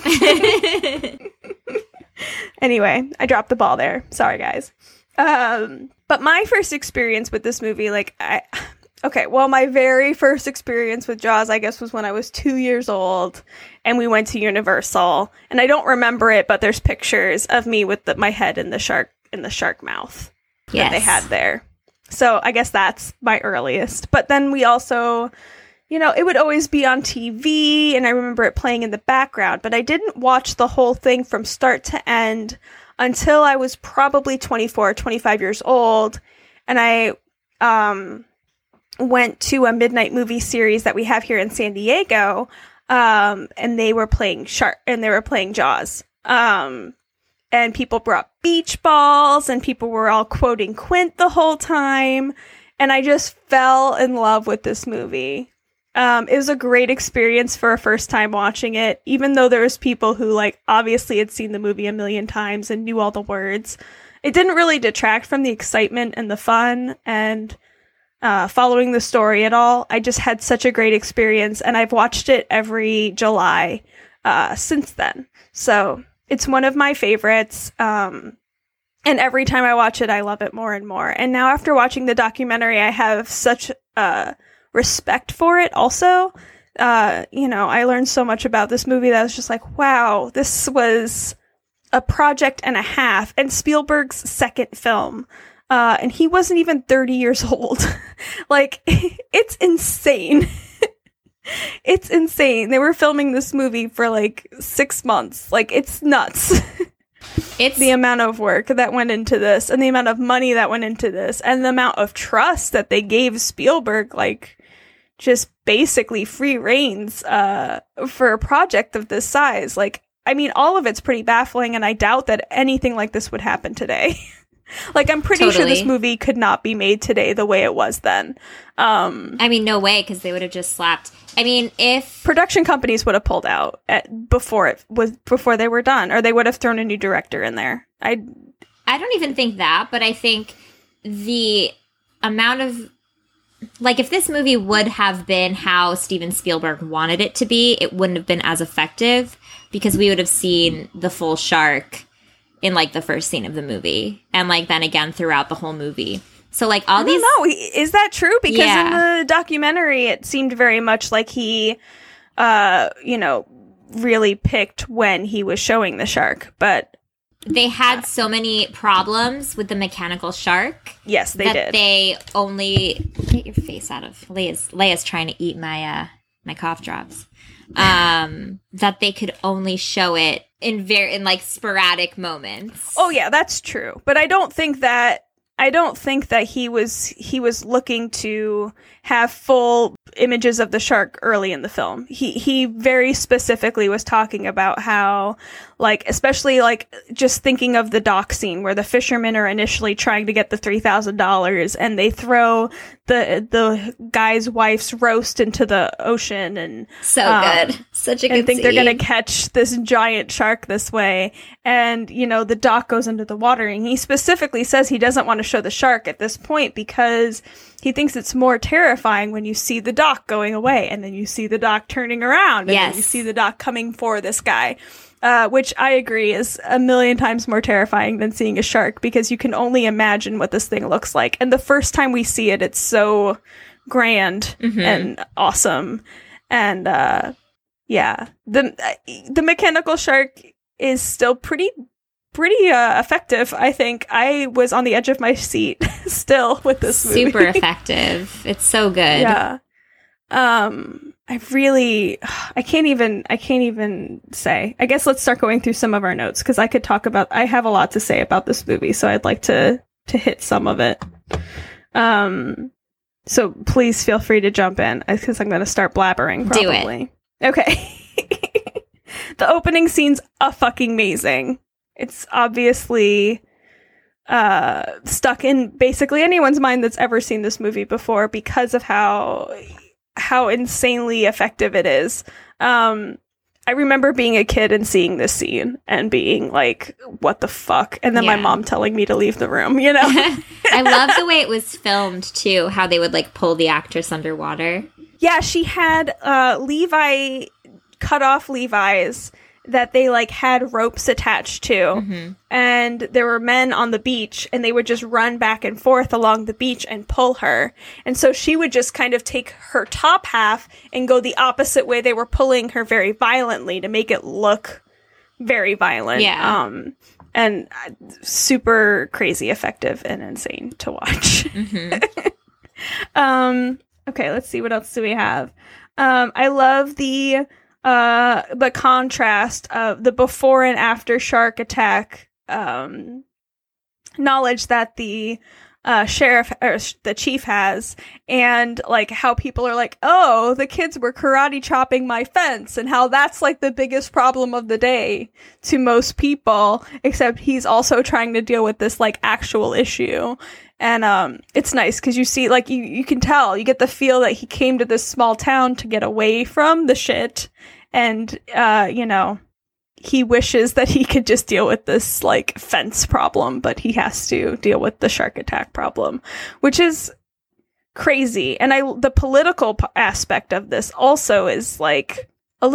it. Anyway, I dropped the ball there. Sorry, guys. But my first experience with this movie, my very first experience with Jaws, I guess, was when I was 2 years old, and we went to Universal. And I don't remember it, but there's pictures of me with my head in the shark mouth that they had there. So I guess that's my earliest. But then we also, it would always be on TV, and I remember it playing in the background. But I didn't watch the whole thing from start to end until I was probably 24, 25 years old. And I went to a midnight movie series that we have here in San Diego, and they were playing Jaws. And people brought beach balls, and people were all quoting Quint the whole time. And I just fell in love with this movie. It was a great experience for a first time watching it, even though there was people who obviously had seen the movie a million times and knew all the words. It didn't really detract from the excitement and the fun and following the story at all. I just had such a great experience, and I've watched it every July since then. So it's one of my favorites, and every time I watch it, I love it more and more. And now after watching the documentary, I have such respect for it also. I learned so much about this movie that I was just like, wow, this was a project and a half, and Spielberg's second film. And he wasn't even 30 years old. It's insane. It's insane. They were filming this movie for 6 months. It's nuts. It's the amount of work that went into this, and the amount of money that went into this, and the amount of trust that they gave Spielberg, just basically free reins for a project of this size. All of it's pretty baffling, and I doubt that anything like this would happen today. I'm pretty sure this movie could not be made today the way it was then. No way, because they would have just slapped. If production companies would have pulled out before they were done, or they would have thrown a new director in there. I don't even think that, but I think the amount of if this movie would have been how Steven Spielberg wanted it to be, it wouldn't have been as effective, because we would have seen the full shark in like the first scene of the movie, and like then again throughout the whole movie. So like all I these, don't know. Is that true? Because in the documentary, it seemed very much like he, really picked when he was showing the shark. But they had so many problems with the mechanical shark. Yes, they did. They only get your face out of Leia's trying to eat my my cough drops. That they could only show it in like sporadic moments. Oh yeah, that's true. But I don't think that he was looking to have full images of the shark early in the film. He very specifically was talking about how, like, especially like just thinking of the dock scene where the fishermen are initially trying to get the $3,000 and they throw the guy's wife's roast into the ocean, and so good, such a good and think scene. They're gonna catch this giant shark this way, and the dock goes under the water, and he specifically says he doesn't want to show the shark at this point because he thinks it's more terrifying when you see the dock going away and then you see the dock turning around and then you see the dock coming for this guy. Which I agree is a million times more terrifying than seeing a shark, because you can only imagine what this thing looks like. And the first time we see it, it's so grand and awesome. And the mechanical shark is still pretty effective. I think I was on the edge of my seat still with this movie. Super effective. It's so good. Yeah. I can't even say. I guess let's start going through some of our notes, because I have a lot to say about this movie, so I'd like to hit some of it. So please feel free to jump in, because I'm going to start blabbering probably. Do it. Okay. The opening scene's fucking amazing. It's obviously stuck in basically anyone's mind that's ever seen this movie before, because of how insanely effective it is. I remember being a kid and seeing this scene and being like, what the fuck? And then my mom telling me to leave the room, I love the way it was filmed too, how they would like pull the actress underwater. Yeah, she had cut off Levi's that they like had ropes attached to, and there were men on the beach, and they would just run back and forth along the beach and pull her, and so she would just kind of take her top half and go the opposite way they were pulling her, very violently, to make it look very violent. And super crazy effective and insane to watch. Okay, let's see, what else do we have? I love the contrast of the before and after shark attack knowledge that the sheriff or the chief has, and like how people are like, oh, the kids were karate chopping my fence, and how that's like the biggest problem of the day to most people, except he's also trying to deal with this like actual issue. And it's nice because you see, like, you can tell, you get the feel that he came to this small town to get away from the shit, and he wishes that he could just deal with this like fence problem, but he has to deal with the shark attack problem, which is crazy. And the political aspect of this also is like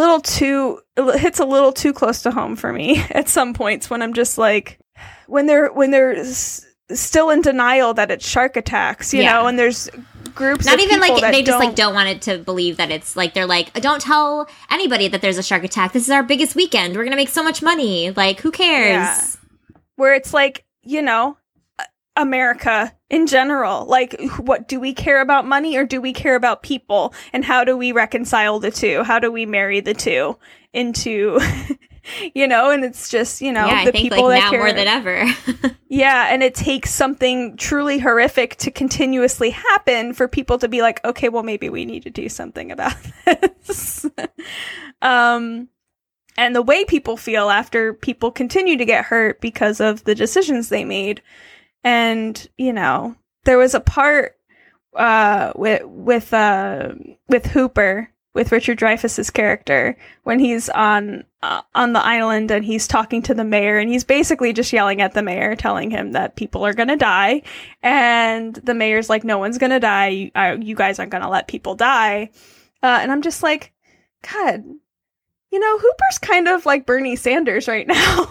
it hits a little too close to home for me at some points, when I'm just like, when they're still in denial that it's shark attacks, you know, and there's groups not of even people like that they just like don't want it to believe that it's like, they're like, don't tell anybody that there's a shark attack, this is our biggest weekend, we're gonna make so much money, like, who cares? Yeah. Where it's like, America in general, like, what do we care about, money, or do we care about people, and how do we reconcile the two, how do we marry the two into and it's just, I the think people like that now care more than ever. Yeah, and it takes something truly horrific to continuously happen for people to be like, okay, well, maybe we need to do something about this. And the way people feel after people continue to get hurt because of the decisions they made. And, there was a part with Hooper, with Richard Dreyfuss's character, when he's on the island and he's talking to the mayor, and he's basically just yelling at the mayor, telling him that people are gonna die, and the mayor's like, no one's gonna die, you guys aren't gonna let people die, and I'm just like, God, Hooper's kind of like Bernie Sanders right now.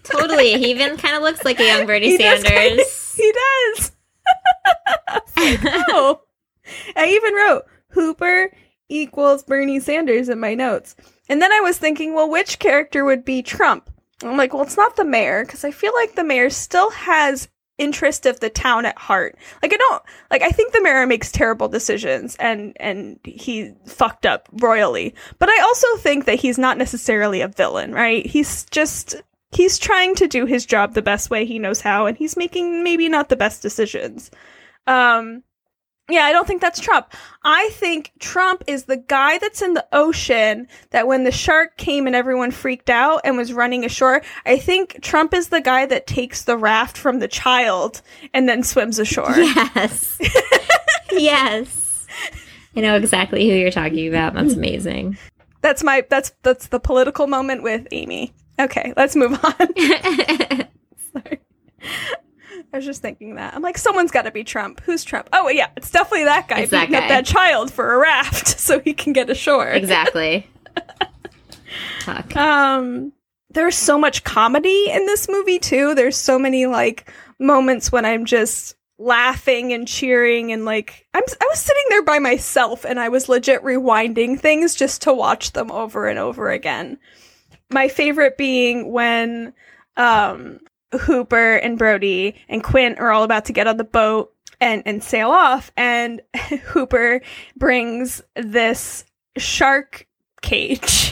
Totally. He even kind of looks like a young Bernie He Sanders. He does. Like, oh. I even wrote Hooper equals Bernie Sanders in my notes. And then I was thinking, well, which character would be Trump? I'm like, well, it's not the mayor, because I feel like the mayor still has interest of the town at heart. Like, I think the mayor makes terrible decisions and he fucked up royally. But I also think that he's not necessarily a villain, right? He's trying to do his job the best way he knows how, and he's making maybe not the best decisions. Yeah, I don't think that's Trump. I think Trump is the guy that's in the ocean that when the shark came and everyone freaked out and was running ashore, I think Trump is the guy that takes the raft from the child and then swims ashore. Yes. Yes. I know exactly who you're talking about. That's amazing. That's the political moment with Amy. Okay, let's move on. Sorry. I was just thinking that. I'm like, someone's got to be Trump. Who's Trump? Oh, yeah, it's definitely that guy beating up that child for a raft so he can get ashore. Exactly. Fuck. There's so much comedy in this movie, too. There's so many, like, moments when I'm just laughing and cheering and, like, I was sitting there by myself and I was legit rewinding things just to watch them over and over again. My favorite being when, Hooper and Brody and Quint are all about to get on the boat and sail off, and Hooper brings this shark cage.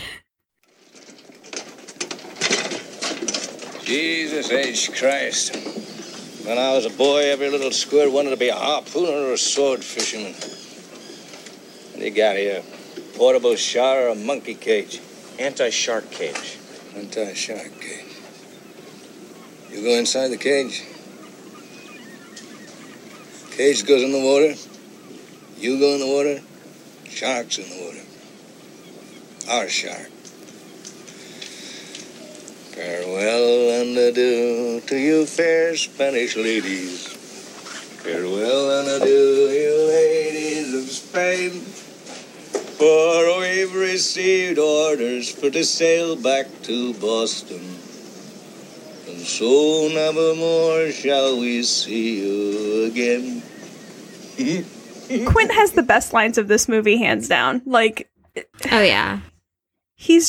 Jesus H. Christ. When I was a boy, every little squirt wanted to be a harpooner or a sword fisherman. What do you got here? Portable shower or a monkey cage? Anti-shark cage. Anti-shark cage. You go inside the cage. Cage goes in the water. You go in the water. Shark's in the water. Our shark. Farewell and adieu to you fair Spanish ladies. Farewell and adieu, you ladies of Spain. For we've received orders for to sail back to Boston. And so never more shall we see you again. Quint has the best lines of this movie, hands down. Like, oh yeah. He's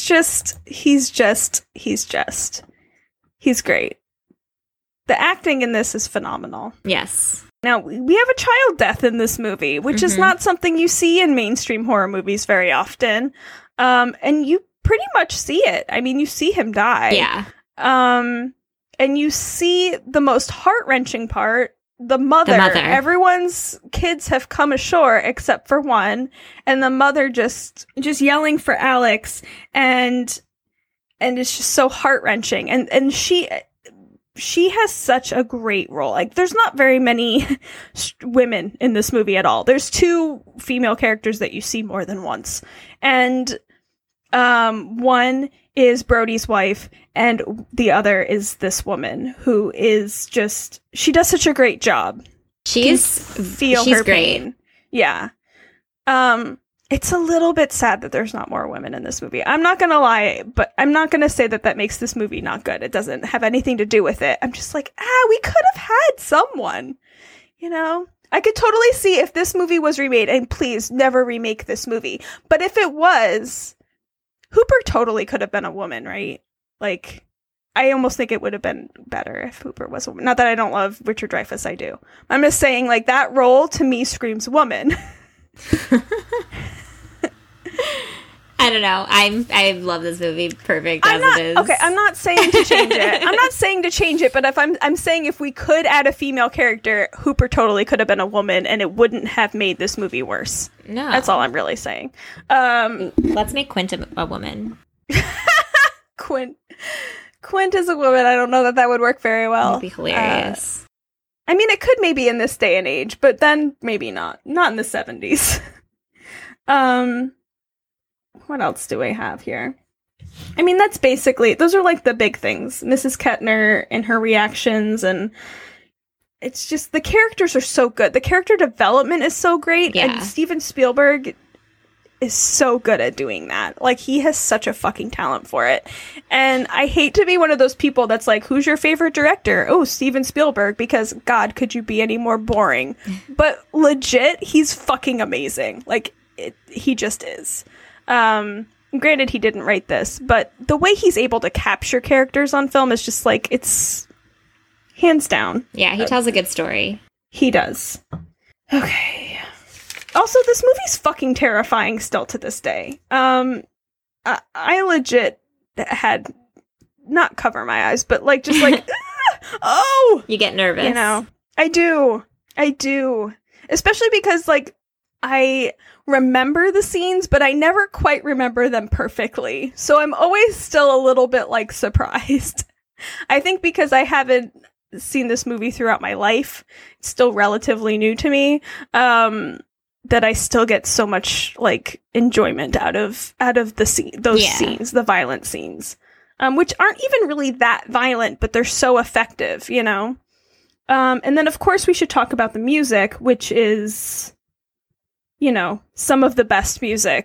great. The acting in this is phenomenal. Yes. Now, we have a child death in this movie, which is not something you see in mainstream horror movies very often. And you pretty much see it. I mean, you see him die. Yeah. And you see the most heart-wrenching part, the mother. Everyone's kids have come ashore except for one, and the mother just yelling for Alex, and it's just so heart-wrenching. And she has such a great role. Like, there's not very many women in this movie at all. There's two female characters that you see more than once. And one is Brody's wife, and the other is this woman who is just, she does such a great job. She's her great. pain. Yeah. It's a little bit sad that there's not more women in this movie. I'm not gonna lie, but I'm not gonna say that makes this movie not good. It doesn't have anything to do with it. I'm just like, we could have had someone, you know? I could totally see if this movie was remade, and please never remake this movie. But if it was, Hooper totally could have been a woman, right? Like, I almost think it would have been better if Hooper was a woman. Not that I don't love Richard Dreyfuss, I do. I'm just saying, like, that role to me screams woman. I don't know. I love this movie perfect as it is. Okay, I'm not saying to change it. But if I'm saying if we could add a female character, Hooper totally could have been a woman, and it wouldn't have made this movie worse. No. That's all I'm really saying. Let's make Quint a woman. Quint is a woman. I don't know that would work very well. That'd be hilarious. I mean, it could maybe in this day and age, but then maybe not. Not in the 70s. What else do I have here? I mean, that's basically, those are like the big things. Mrs. Kettner and her reactions, and it's just, the characters are so good. The character development is so great, Yeah. and Steven Spielberg is so good at doing that. Like, he has such a fucking talent for it. And I hate to be one of those people that's like, who's your favorite director? Oh, Steven Spielberg, because God, could you be any more boring? But legit, he's fucking amazing. Like, he just is. Granted, he didn't write this, but the way he's able to capture characters on film is just like, it's hands down. Yeah, he tells a good story. He does. Okay. Also, this movie's fucking terrifying still to this day. I legit had not cover my eyes, but like just like oh, you get nervous. You know, I do. Especially because like I remember the scenes, but I never quite remember them perfectly. So I'm always still a little bit like surprised. I think because I haven't seen this movie throughout my life, it's still relatively new to me. That I still get so much like enjoyment out of the scenes, the violent scenes, which aren't even really that violent, but they're so effective, you know. And then of course we should talk about the music, which is, you know, some of the best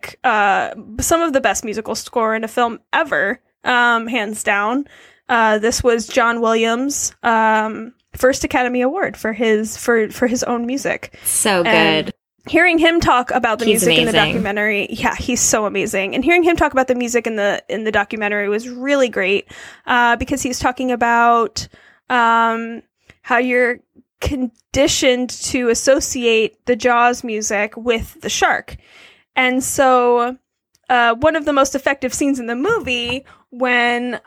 musical score in a film ever, hands down. This was John Williams' first Academy Award for his own music. So good. And hearing him talk about the music in the documentary, yeah, he's so amazing. And hearing him talk about the music in the documentary was really great, because he's talking about how you're conditioned to associate the Jaws music with the shark. And so one of the most effective scenes in the movie when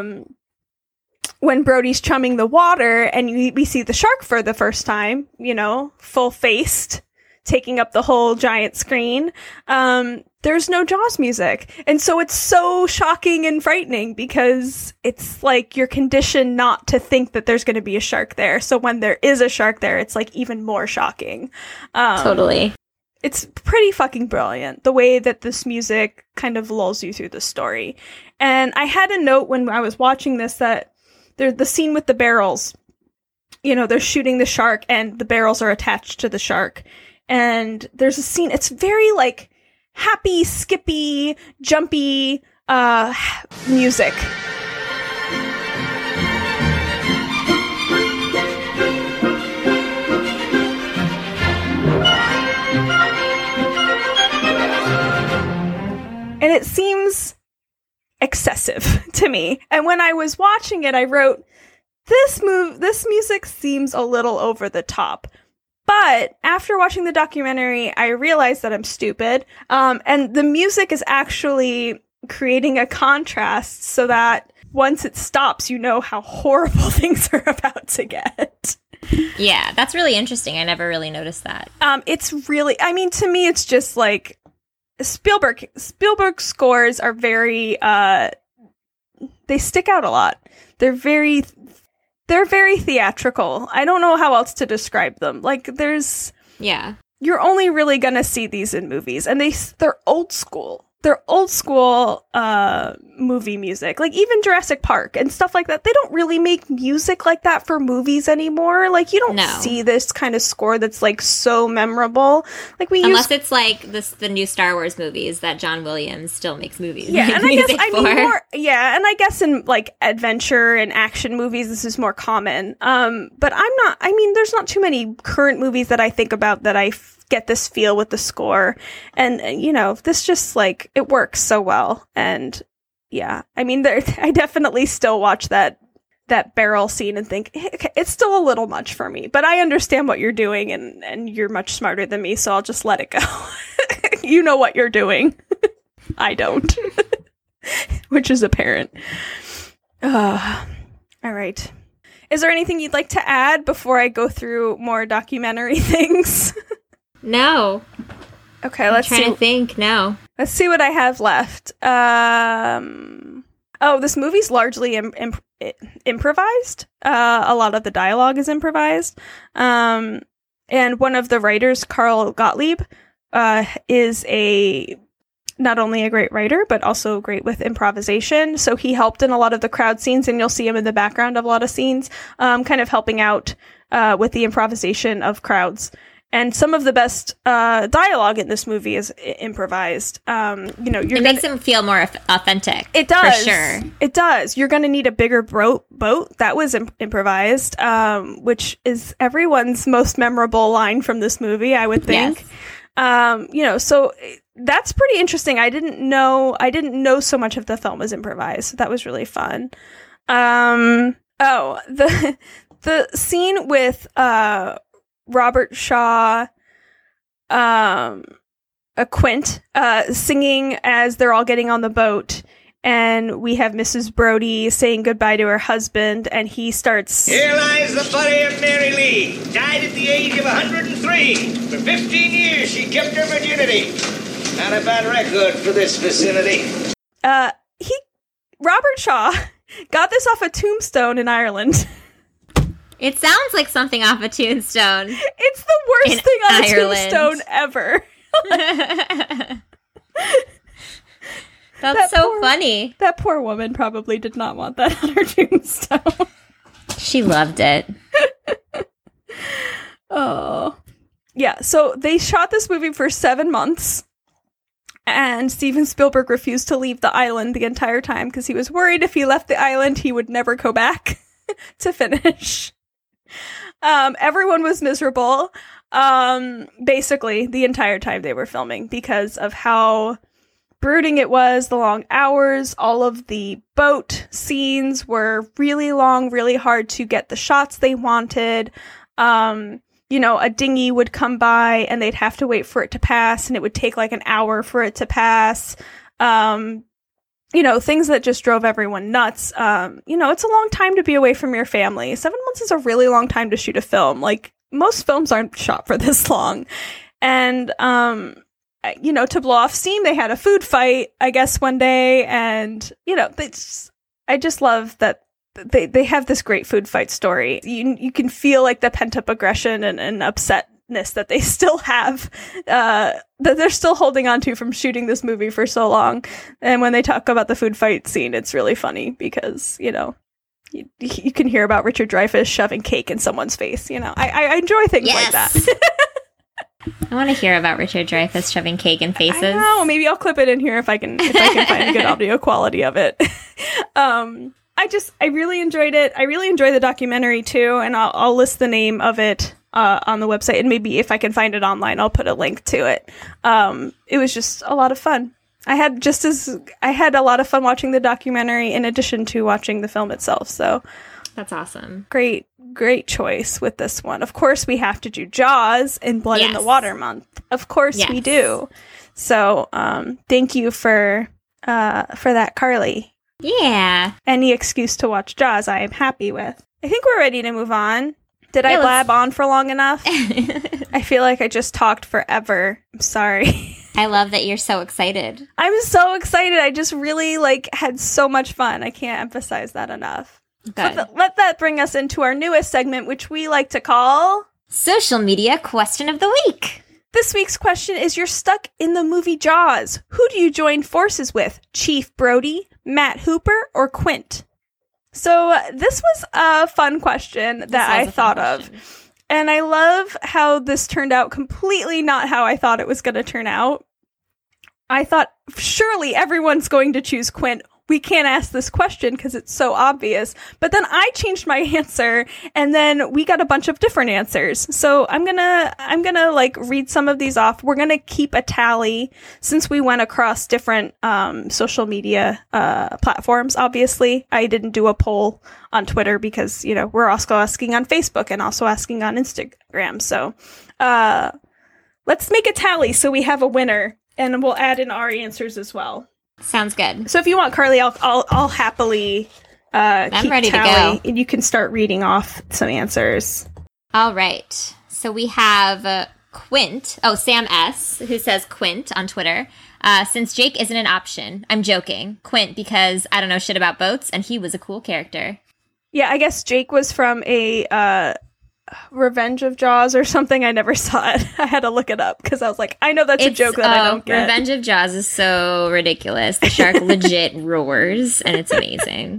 Brody's chumming the water and we see the shark for the first time, you know, full-faced, taking up the whole giant screen, there's no Jaws music. And so it's so shocking and frightening because it's like you're conditioned not to think that there's going to be a shark there. So when there is a shark there, it's like even more shocking. Totally. It's pretty fucking brilliant, the way that this music kind of lulls you through the story. And I had a note when I was watching this that the scene with the barrels, you know, they're shooting the shark and the barrels are attached to the shark. And there's a scene, it's very like happy, skippy, jumpy music. And it seems excessive to me. And when I was watching it, I wrote, this music seems a little over the top. But after watching the documentary, I realized that I'm stupid. And the music is actually creating a contrast so that once it stops, you know how horrible things are about to get. Yeah, that's really interesting. I never really noticed that. It's really, I mean, to me, it's just like Spielberg scores are very, they stick out a lot. They're very theatrical. I don't know how else to describe them. Like, you're only really gonna see these in movies, and they're old school. They're old school movie music. Like, even Jurassic Park and stuff like that, they don't really make music like that for movies anymore. Like, you don't see this kind of score that's, like, so memorable. Like, unless it's, like, the new Star Wars movies that John Williams still makes movies. Yeah, and I guess in, like, adventure and action movies, this is more common. But there's not too many current movies that I think about that I get this feel with the score. And, you know, this just, like, it works so well. And, yeah, I mean, I definitely still watch that barrel scene and think, okay, it's still a little much for me. But I understand what you're doing, and you're much smarter than me, so I'll just let it go. You know what you're doing. I don't. Which is apparent. All right. Is there anything you'd like to add before I go through more documentary things? No. Okay, let's see. I'm trying to think. No. Let's see what I have left. This movie's largely improvised. A lot of the dialogue is improvised. And one of the writers, Carl Gottlieb, is not only a great writer, but also great with improvisation. So he helped in a lot of the crowd scenes, and you'll see him in the background of a lot of scenes, kind of helping out with the improvisation of crowds. And some of the best dialogue in this movie is improvised. It makes him feel more authentic. It does. For sure. It does. You're going to need a bigger boat. That was improvised, which is everyone's most memorable line from this movie, I would think. Yes. So that's pretty interesting. I didn't know so much of the film was improvised. So that was really fun. The scene with Robert Shaw, Quint, singing as they're all getting on the boat, and we have Mrs. Brody saying goodbye to her husband, and he starts... Here lies the body of Mary Lee, died at the age of 103. For 15 years, she kept her virginity. Not a bad record for this vicinity. Robert Shaw got this off a tombstone in Ireland. It sounds like something off a tombstone. It's the worst thing on Ireland. a tombstone ever. That's so funny. That poor woman probably did not want that on her tombstone. She loved it. Oh. Yeah, so they shot this movie for 7 months. And Steven Spielberg refused to leave the island the entire time because he was worried if he left the island, he would never go back to finish. Everyone was miserable, basically, the entire time they were filming because of how brooding it was, the long hours, all of the boat scenes were really long, really hard to get the shots they wanted. A dinghy would come by and they'd have to wait for it to pass, and it would take like an hour for it to pass. Things that just drove everyone nuts. It's a long time to be away from your family. 7 months is a really long time to shoot a film. Like, most films aren't shot for this long. And, to blow off steam, they had a food fight, I guess, one day. And, I just love that they have this great food fight story. You can feel like the pent-up aggression and upsetness that they still have, that they're still holding on to from shooting this movie for so long. And when they talk about the food fight scene, it's really funny because, you can hear about Richard Dreyfuss shoving cake in someone's face. I enjoy things like that. I want to hear about Richard Dreyfuss shoving cake in faces. I know. Maybe I'll clip it in here if I can find a good audio quality of it. I really enjoyed it. I really enjoy the documentary too, and I'll list the name of it on the website, and maybe if I can find it online, I'll put a link to it. It was just a lot of fun. I had a lot of fun watching the documentary in addition to watching the film itself. So that's awesome. Great choice with this one. Of course, we have to do Jaws in Blood in the Water month. Of course, we do. So thank you for that, Carly. Yeah. Any excuse to watch Jaws, I am happy with. I think we're ready to move on. Did I blab on for long enough? I feel like I just talked forever. I'm sorry. I love that you're so excited. I'm so excited. I just really had so much fun. I can't emphasize that enough. Good. Let that bring us into our newest segment, which we like to call... Social Media Question of the Week. This week's question is, you're stuck in the movie Jaws. Who do you join forces with? Chief Brody, Matt Hooper, or Quint? So this was a fun question that I thought of. And I love how this turned out completely not how I thought it was going to turn out. I thought, surely everyone's going to choose Quint. We can't ask this question because it's so obvious. But then I changed my answer, and then we got a bunch of different answers. So I'm gonna read some of these off. We're gonna keep a tally since we went across different social media platforms. Obviously, I didn't do a poll on Twitter because we're also asking on Facebook and also asking on Instagram. So let's make a tally so we have a winner, and we'll add in our answers as well. Sounds good. So if you want, Carly, I'll happily keep ready tally, to go. and you can start reading off some answers. All right. So we have Quint. Oh, Sam S., who says Quint on Twitter. Since Jake isn't an option, I'm joking. Quint, because I don't know shit about boats, and he was a cool character. Yeah, I guess Jake was from a Revenge of Jaws or something. I never saw it. I had to look it up because I was like, I know that's a joke that I don't get. Revenge of Jaws is so ridiculous. The shark legit roars, and it's amazing.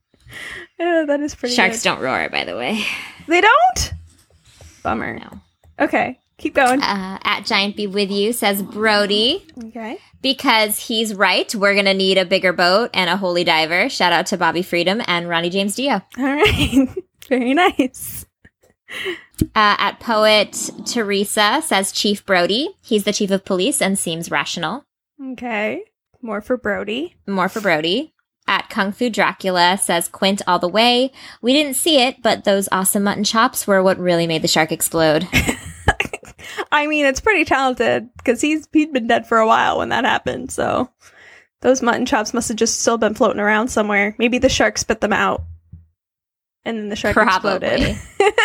Yeah, that is pretty Sharks good. don't roar, by the way. They don't? Bummer. No. Okay, keep going. At Giant Be With You says Brody. Okay. Because he's right, we're going to need a bigger boat and a holy diver. Shout out to Bobby Freedom and Ronnie James Dio. All right. Very nice. At Poet Teresa says Chief Brody. He's the chief of police and seems rational. Okay. More for Brody. More for Brody. At Kung Fu Dracula says Quint all the way. We didn't see it, but those awesome mutton chops were what really made the shark explode. I mean, it's pretty talented because he'd been dead for a while when that happened. So those mutton chops must have just still been floating around somewhere. Maybe the shark spit them out, and then the shark exploded.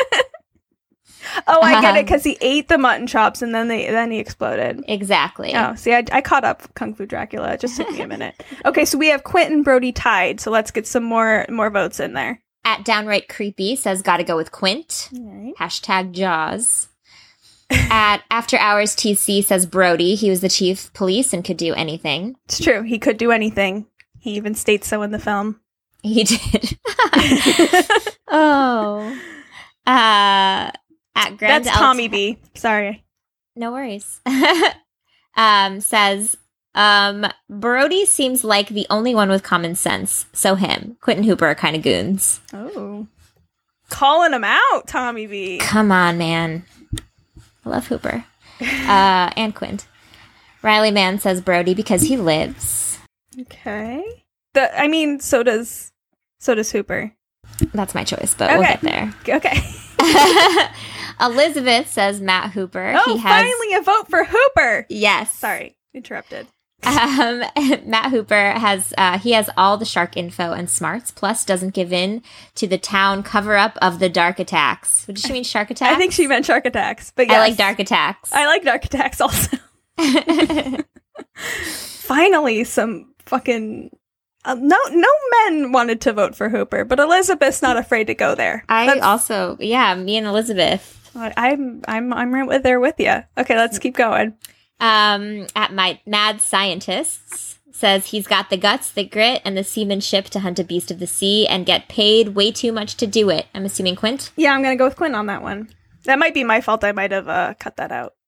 Oh, I get it, because he ate the mutton chops and then he exploded. Exactly. Oh, see, I caught up with Kung Fu Dracula. It just took me a minute. Okay, so we have Quint and Brody tied. So let's get some more votes in there. At Downright Creepy says gotta go with Quint. All right. Hashtag Jaws. At After Hours TC says Brody. He was the chief of police and could do anything. It's true. He could do anything. He even states so in the film. He did. Oh. At Grand That's Tommy B. Sorry. No worries. Says, Brody seems like the only one with common sense. So him. Quint and Hooper are kind of goons. Oh. Calling him out, Tommy B. Come on, man. I love Hooper. And Quint. Riley Mann says Brody because he lives. Okay. So does Hooper. That's my choice, but we'll get there. Okay. Elizabeth says Matt Hooper. Oh, finally a vote for Hooper. Yes. Sorry, interrupted. Matt Hooper has all the shark info and smarts, plus doesn't give in to the town cover-up of the dark attacks. Did she mean shark attacks? I think she meant shark attacks, but yes. I like dark attacks. I like dark attacks also. Finally, some fucking... no men wanted to vote for Hooper, but Elizabeth's not afraid to go there. Me and Elizabeth. I'm right there with you. Okay, let's keep going. At my Mad Scientists says he's got the guts, the grit, and the seamanship to hunt a beast of the sea and get paid way too much to do it. I'm assuming Quint? Yeah, I'm going to go with Quint on that one. That might be my fault. I might have cut that out.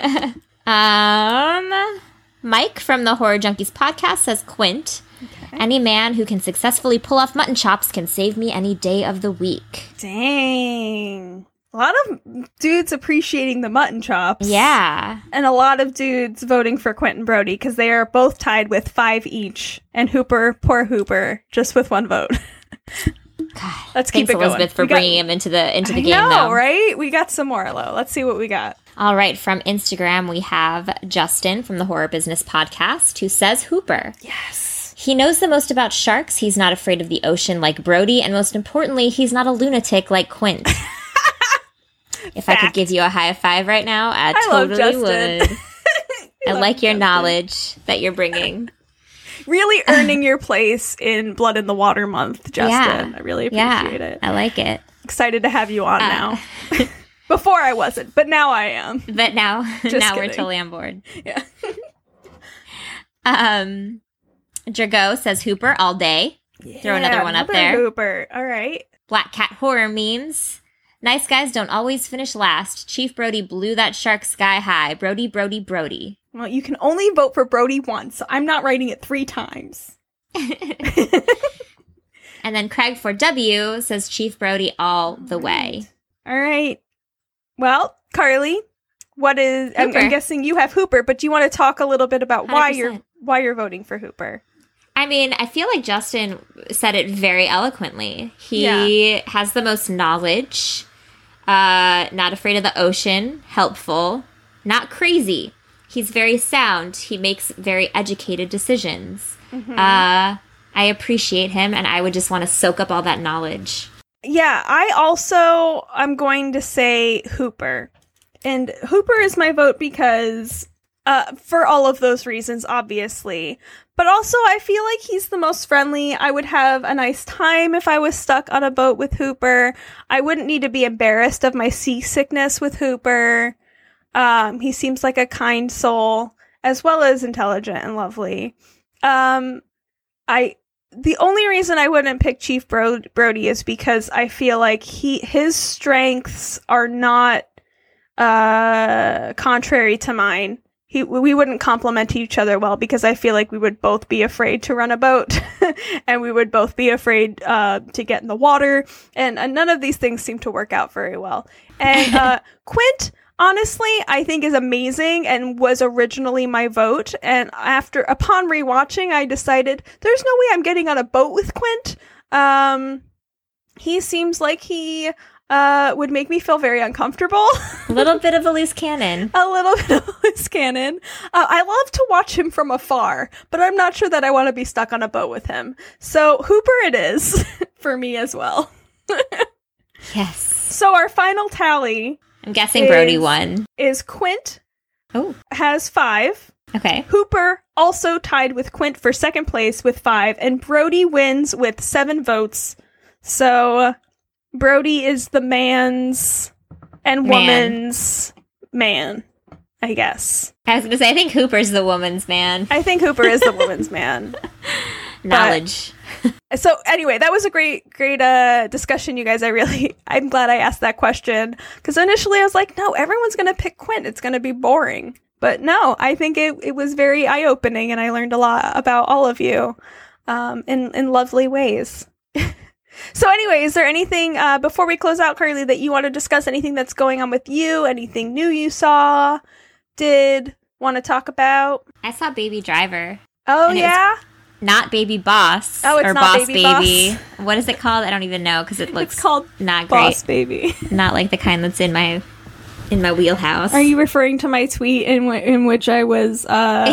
Mike from the Horror Junkies podcast says Quint. Okay. Any man who can successfully pull off mutton chops can save me any day of the week. Dang. A lot of dudes appreciating the mutton chops. Yeah. And a lot of dudes voting for Quint and Brody because they are both tied with 5 each. And Hooper, poor Hooper, just with 1 vote. God, let's keep it going. Elizabeth for bringing him into the game, though. Right? We got some more, Lo. Let's see what we got. All right. From Instagram, we have Justin from the Horror Business Podcast who says Hooper. Yes. He knows the most about sharks. He's not afraid of the ocean like Brody. And most importantly, he's not a lunatic like Quint. If I could give you a high five right now, I totally would. I like your knowledge that you're bringing. Really earning your place in Blood in the Water Month, Justin. Yeah. I really appreciate it. I like it. Excited to have you on now. Before I wasn't, but now I am. But now we're totally on board. Yeah. Drago says Hooper all day. Yeah, throw another one up there. Hooper. All right. Black Cat Horror memes. Nice guys don't always finish last. Chief Brody blew that shark sky high. Brody, Brody, Brody. Well, you can only vote for Brody once, so I'm not writing it 3 times. And then Craig 4W says Chief Brody all the way. All right. Well, Carly, what is... I'm guessing you have Hooper, but do you want to talk a little bit about why you're voting for Hooper? I mean, I feel like Justin said it very eloquently. He has the most knowledge, not afraid of the ocean, helpful, not crazy. He's very sound. He makes very educated decisions. Mm-hmm. I appreciate him, and I would just want to soak up all that knowledge. Yeah, I'm going to say Hooper. And Hooper is my vote because, for all of those reasons, obviously. But also, I feel like he's the most friendly. I would have a nice time if I was stuck on a boat with Hooper. I wouldn't need to be embarrassed of my seasickness with Hooper. He seems like a kind soul, as well as intelligent and lovely. The only reason I wouldn't pick Chief Brody is because I feel like his strengths are not contrary to mine. We wouldn't complement each other well because I feel like we would both be afraid to run a boat and we would both be afraid to get in the water. And none of these things seem to work out very well. And Quint, honestly, I think is amazing and was originally my vote. And upon rewatching, I decided there's no way I'm getting on a boat with Quint. He seems like he would make me feel very uncomfortable. A little bit of a loose cannon. A little bit of a loose cannon. I love to watch him from afar, but I'm not sure that I want to be stuck on a boat with him. So Hooper it is for me as well. Yes. So our final tally, I'm guessing Brody won. Is Quint Oh, has 5. okay. Hooper also tied with Quint for second place with 5, and Brody wins with 7 votes. So Brody is the man's and woman's man, I guess. I was going to say, I think Hooper's the woman's man. I think Hooper is the woman's man. Knowledge. So anyway, that was a great discussion, you guys. I'm glad I asked that question because initially I was like, no, everyone's going to pick Quint. It's going to be boring. But no, I think it was very eye-opening and I learned a lot about all of you in lovely ways. So anyway, is there anything, before we close out, Carly, that you want to discuss? Anything that's going on with you? Anything new you saw? Did want to talk about? I saw Baby Driver. Oh, yeah? Not Baby Boss. Oh, it's or not Boss Baby Baby. Boss. What is it called? I don't even know because it looks It's called not Boss great. Baby. Not like the kind that's in my wheelhouse. Are you referring to my tweet in which I was,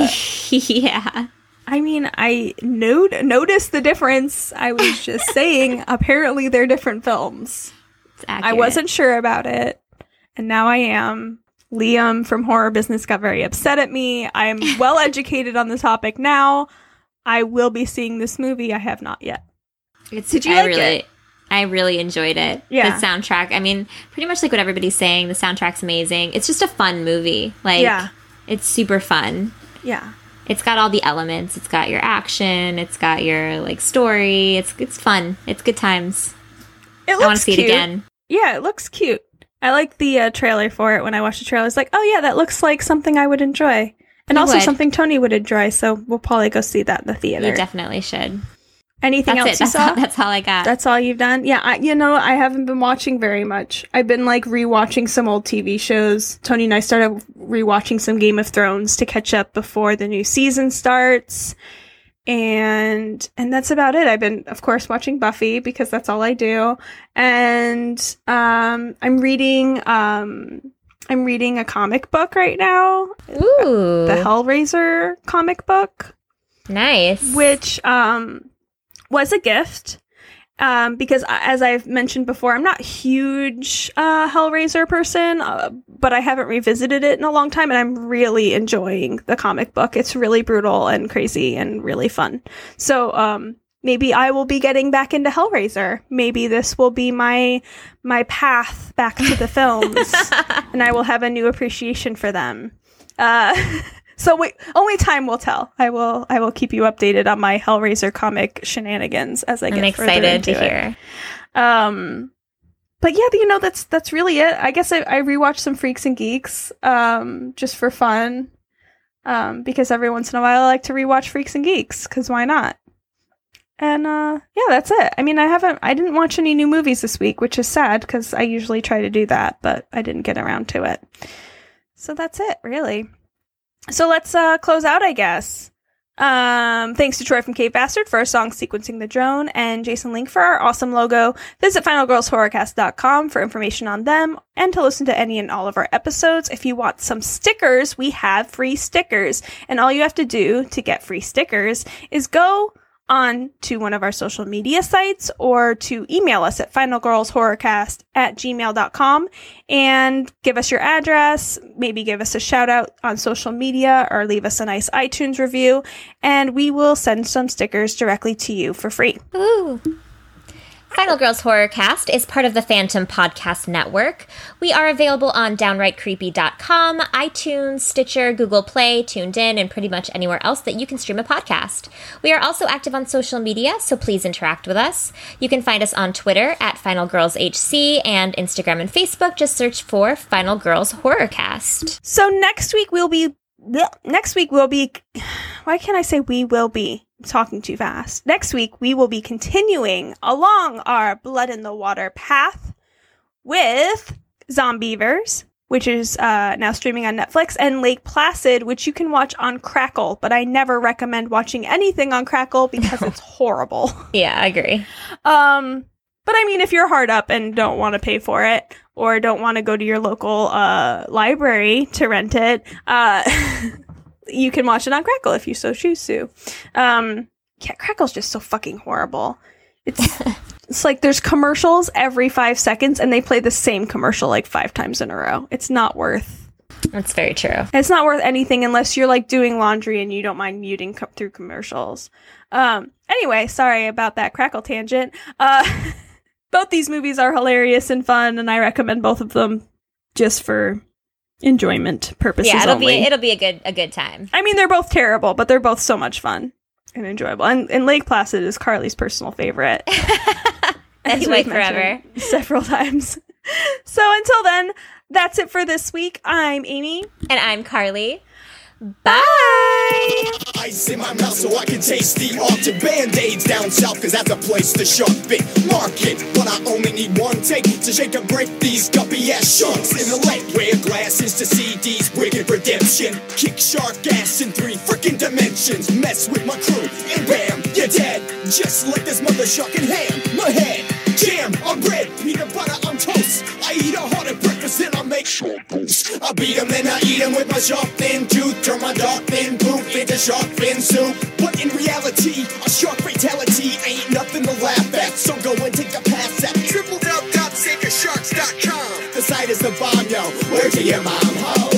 Yeah. I mean, I noticed the difference. I was just saying, apparently they're different films. It's accurate. I wasn't sure about it, and now I am. Liam from Horror Business got very upset at me. I'm well educated on the topic now. I will be seeing this movie. I have not yet. Did you like it? I really enjoyed it. Yeah. The soundtrack, I mean, pretty much like what everybody's saying, the soundtrack's amazing. It's just a fun movie. Like, Yeah. It's super fun. Yeah. It's got all the elements. It's got your action. It's got your, like, story. It's fun. It's good times. It looks I want to see cute. it again. Yeah, it looks cute. I like the trailer for it. When I watched the trailer, I was like, oh yeah, that looks like something I would enjoy. And You also would. something Tony would enjoy, so we'll probably go see that in the theater. You definitely should. Anything That's else it. you saw? That's all I got. That's all you've done? Yeah, I haven't been watching very much. I've been, like, rewatching some old TV shows. Tony and I started rewatching some Game of Thrones to catch up before the new season starts. And that's about it. I've been, of course, watching Buffy because that's all I do. And I'm reading a comic book right now. Ooh. The Hellraiser comic book. Nice. Which was a gift because, as I've mentioned before, I'm not a huge Hellraiser person, but I haven't revisited it in a long time, and I'm really enjoying the comic book. It's really brutal and crazy and really fun. So maybe I will be getting back into Hellraiser. Maybe this will be my path back to the films, and I will have a new appreciation for them. So wait, only time will tell. I will keep you updated on my Hellraiser comic shenanigans as I get I'm further excited into to hear. it. But yeah, that's really it. I guess I rewatched some Freaks and Geeks, just for fun, because every once in a while I like to rewatch Freaks and Geeks, because why not? And yeah, that's it. I mean, I didn't watch any new movies this week, which is sad because I usually try to do that, but I didn't get around to it. So that's it, really. So let's close out, I guess. Thanks to Troy from Cave Bastard for our song Sequencing the Drone, and Jason Link for our awesome logo. Visit finalgirlshorrorcast.com for information on them and to listen to any and all of our episodes. If you want some stickers, we have free stickers. And all you have to do to get free stickers is go on to one of our social media sites or to email us at finalgirlshorrorcast@gmail.com and give us your address, maybe give us a shout out on social media or leave us a nice iTunes review, and we will send some stickers directly to you for free. Ooh. Final Girls Horrorcast is part of the Phantom Podcast Network. We are available on downrightcreepy.com, iTunes, Stitcher, Google Play, Tuned In, and pretty much anywhere else that you can stream a podcast. We are also active on social media, so please interact with us. You can find us on Twitter at Final Girls HC and Instagram and Facebook. Just search for Final Girls Horrorcast. So next week we'll be why can't I say we will be? I'm talking too fast. Next week we will be continuing along our Blood in the Water path with Zombievers, which is now streaming on Netflix, and Lake Placid, which you can watch on Crackle, but I never recommend watching anything on Crackle because it's horrible. Yeah, I agree. But I mean, if you're hard up and don't want to pay for it, or don't want to go to your local library to rent it, you can watch it on Crackle if you so choose to. Yeah, Crackle's just so fucking horrible. It's like there's commercials every 5 seconds, and they play the same commercial like 5 times in a row. It's not worth. That's very true. It's not worth anything unless you're like doing laundry and you don't mind muting through commercials. Anyway, sorry about that Crackle tangent. Both these movies are hilarious and fun, and I recommend both of them just for enjoyment purposes. Yeah, only. it'll be a good time. I mean, they're both terrible, but they're both so much fun and enjoyable. And Lake Placid is Carly's personal favorite. That's like forever. Several times. So until then, that's it for this week. I'm Amy. And I'm Carly. Bye! Ice in my mouth so I can taste the Arctic Band-Aids down south, cause that's a place to sharpen market. But I only need one take to shake and break these guppy ass sharks in the lake. Wear glasses to see these wicked redemption. Kick shark ass in 3 freaking dimensions. Mess with my crew and bam, you're dead. Just like this mother shark and ham. My head, jam on bread, peanut butter on toast. I eat a hearty breakfast and I make shark toast. I beat them and I eat them with my sharp thin tooth. Turn my dark fin poof into shark fin soup. But in reality, a shark fatality ain't nothing to laugh at. So go and take a pass at www.saveyoursharks.com. The site is the bomb, yo. Where to your mom, ho?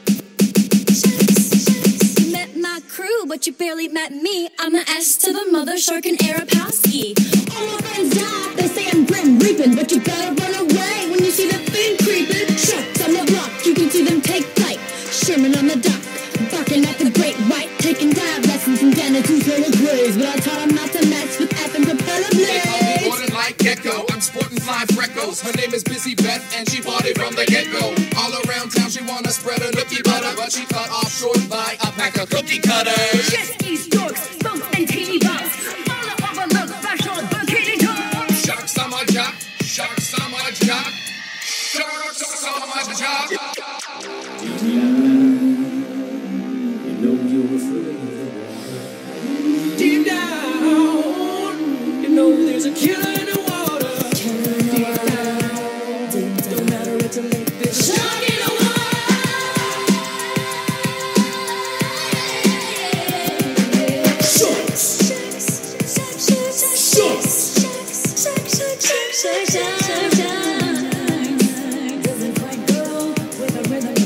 You met my crew, but you barely met me. I'm an S to the mother shark and Arapowski. All my friends die, they say I'm grim reaping, but you better run away when you see the thing creeping. Sharks on the block, you can see them take flight. Sherman on the dock, barking at the great white, taking dive lessons from Dennis who's full of grays. But I taught him not to mess with effing propeller blades. They call me Gordon like Gecko. I'm sporting fly freckles. Her name is Busy Beth, and she party from the get-go. All around town, she wanna spread her nookie butter, but she cut off short by a pack of cookie cutters. Just these dorks, spunk and teeny bops. All overlook, special bikini tops. Sharks on my job. Sharks on my job. Sharks on my job. Deep down, you know there's a killer in the water. Deep down, don't matter it's a lake, there's a shark in the doesn't quite go with a rhythm.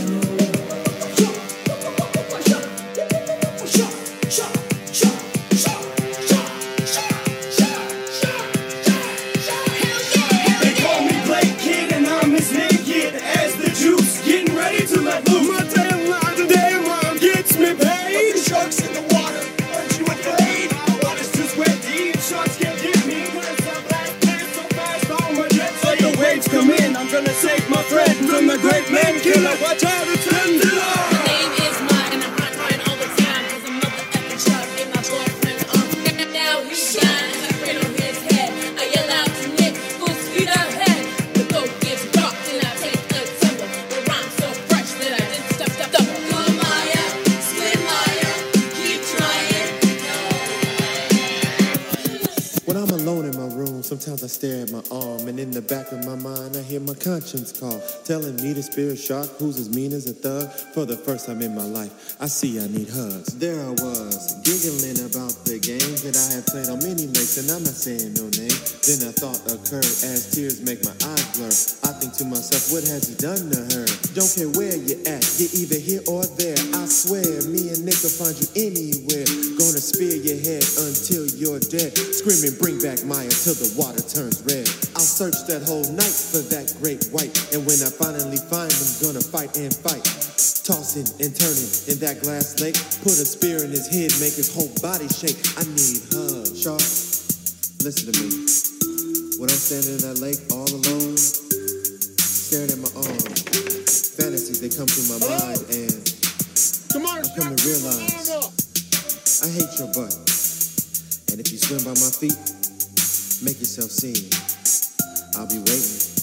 They call me Blake Kid and I'm as naked as the juice, getting ready to let loose. My damn line gets me paid. The sharks in the water, aren't you afraid? Water's too sweat deep, sharks can't get me. Cause I'm black man so fast on my jet. Like the waves come in, I'm gonna save my friend from the great man killer. Watch out, it's him to My name is Mike, and I'm crying all the time, cause I'm not the effing shark in my boyfriend's arms. Now he's dying, I print on his head. I yell out to Nick, full speed ahead. The boat gets rocked, and I take a tumble. The rhyme's so fresh that I didn't stop. Come Maya, swim Maya, keep trying. When I'm alone in my room, sometimes I stare at my arm and in the back of my mind I hear my conscience call, telling me to spear a shark who's as mean as a thug. For the first time in my life, I see I need hugs. There I was, giggling about the games that I have played on many lakes, and I'm not saying no name. Then a thought occurred as tears make my eyes blur. I think to myself, what has he done to her? Don't care where you're at, you're either here or there. I swear, me and Nick will find you anywhere. Gonna spear your head until you're dead, screaming, bring back Maya till the water turns red. I'll search that whole night for that great white, and when I finally find him, gonna fight and fight. Tossing and turning in that glass lake, put a spear in his head, make his whole body shake. I need hugs. Shark, listen to me. When I'm standing in that lake all alone, staring at my arms, fantasies, they come through my mind, and I come to realize I hate your butt. And if you swim by my feet, make yourself seen. I'll be waiting.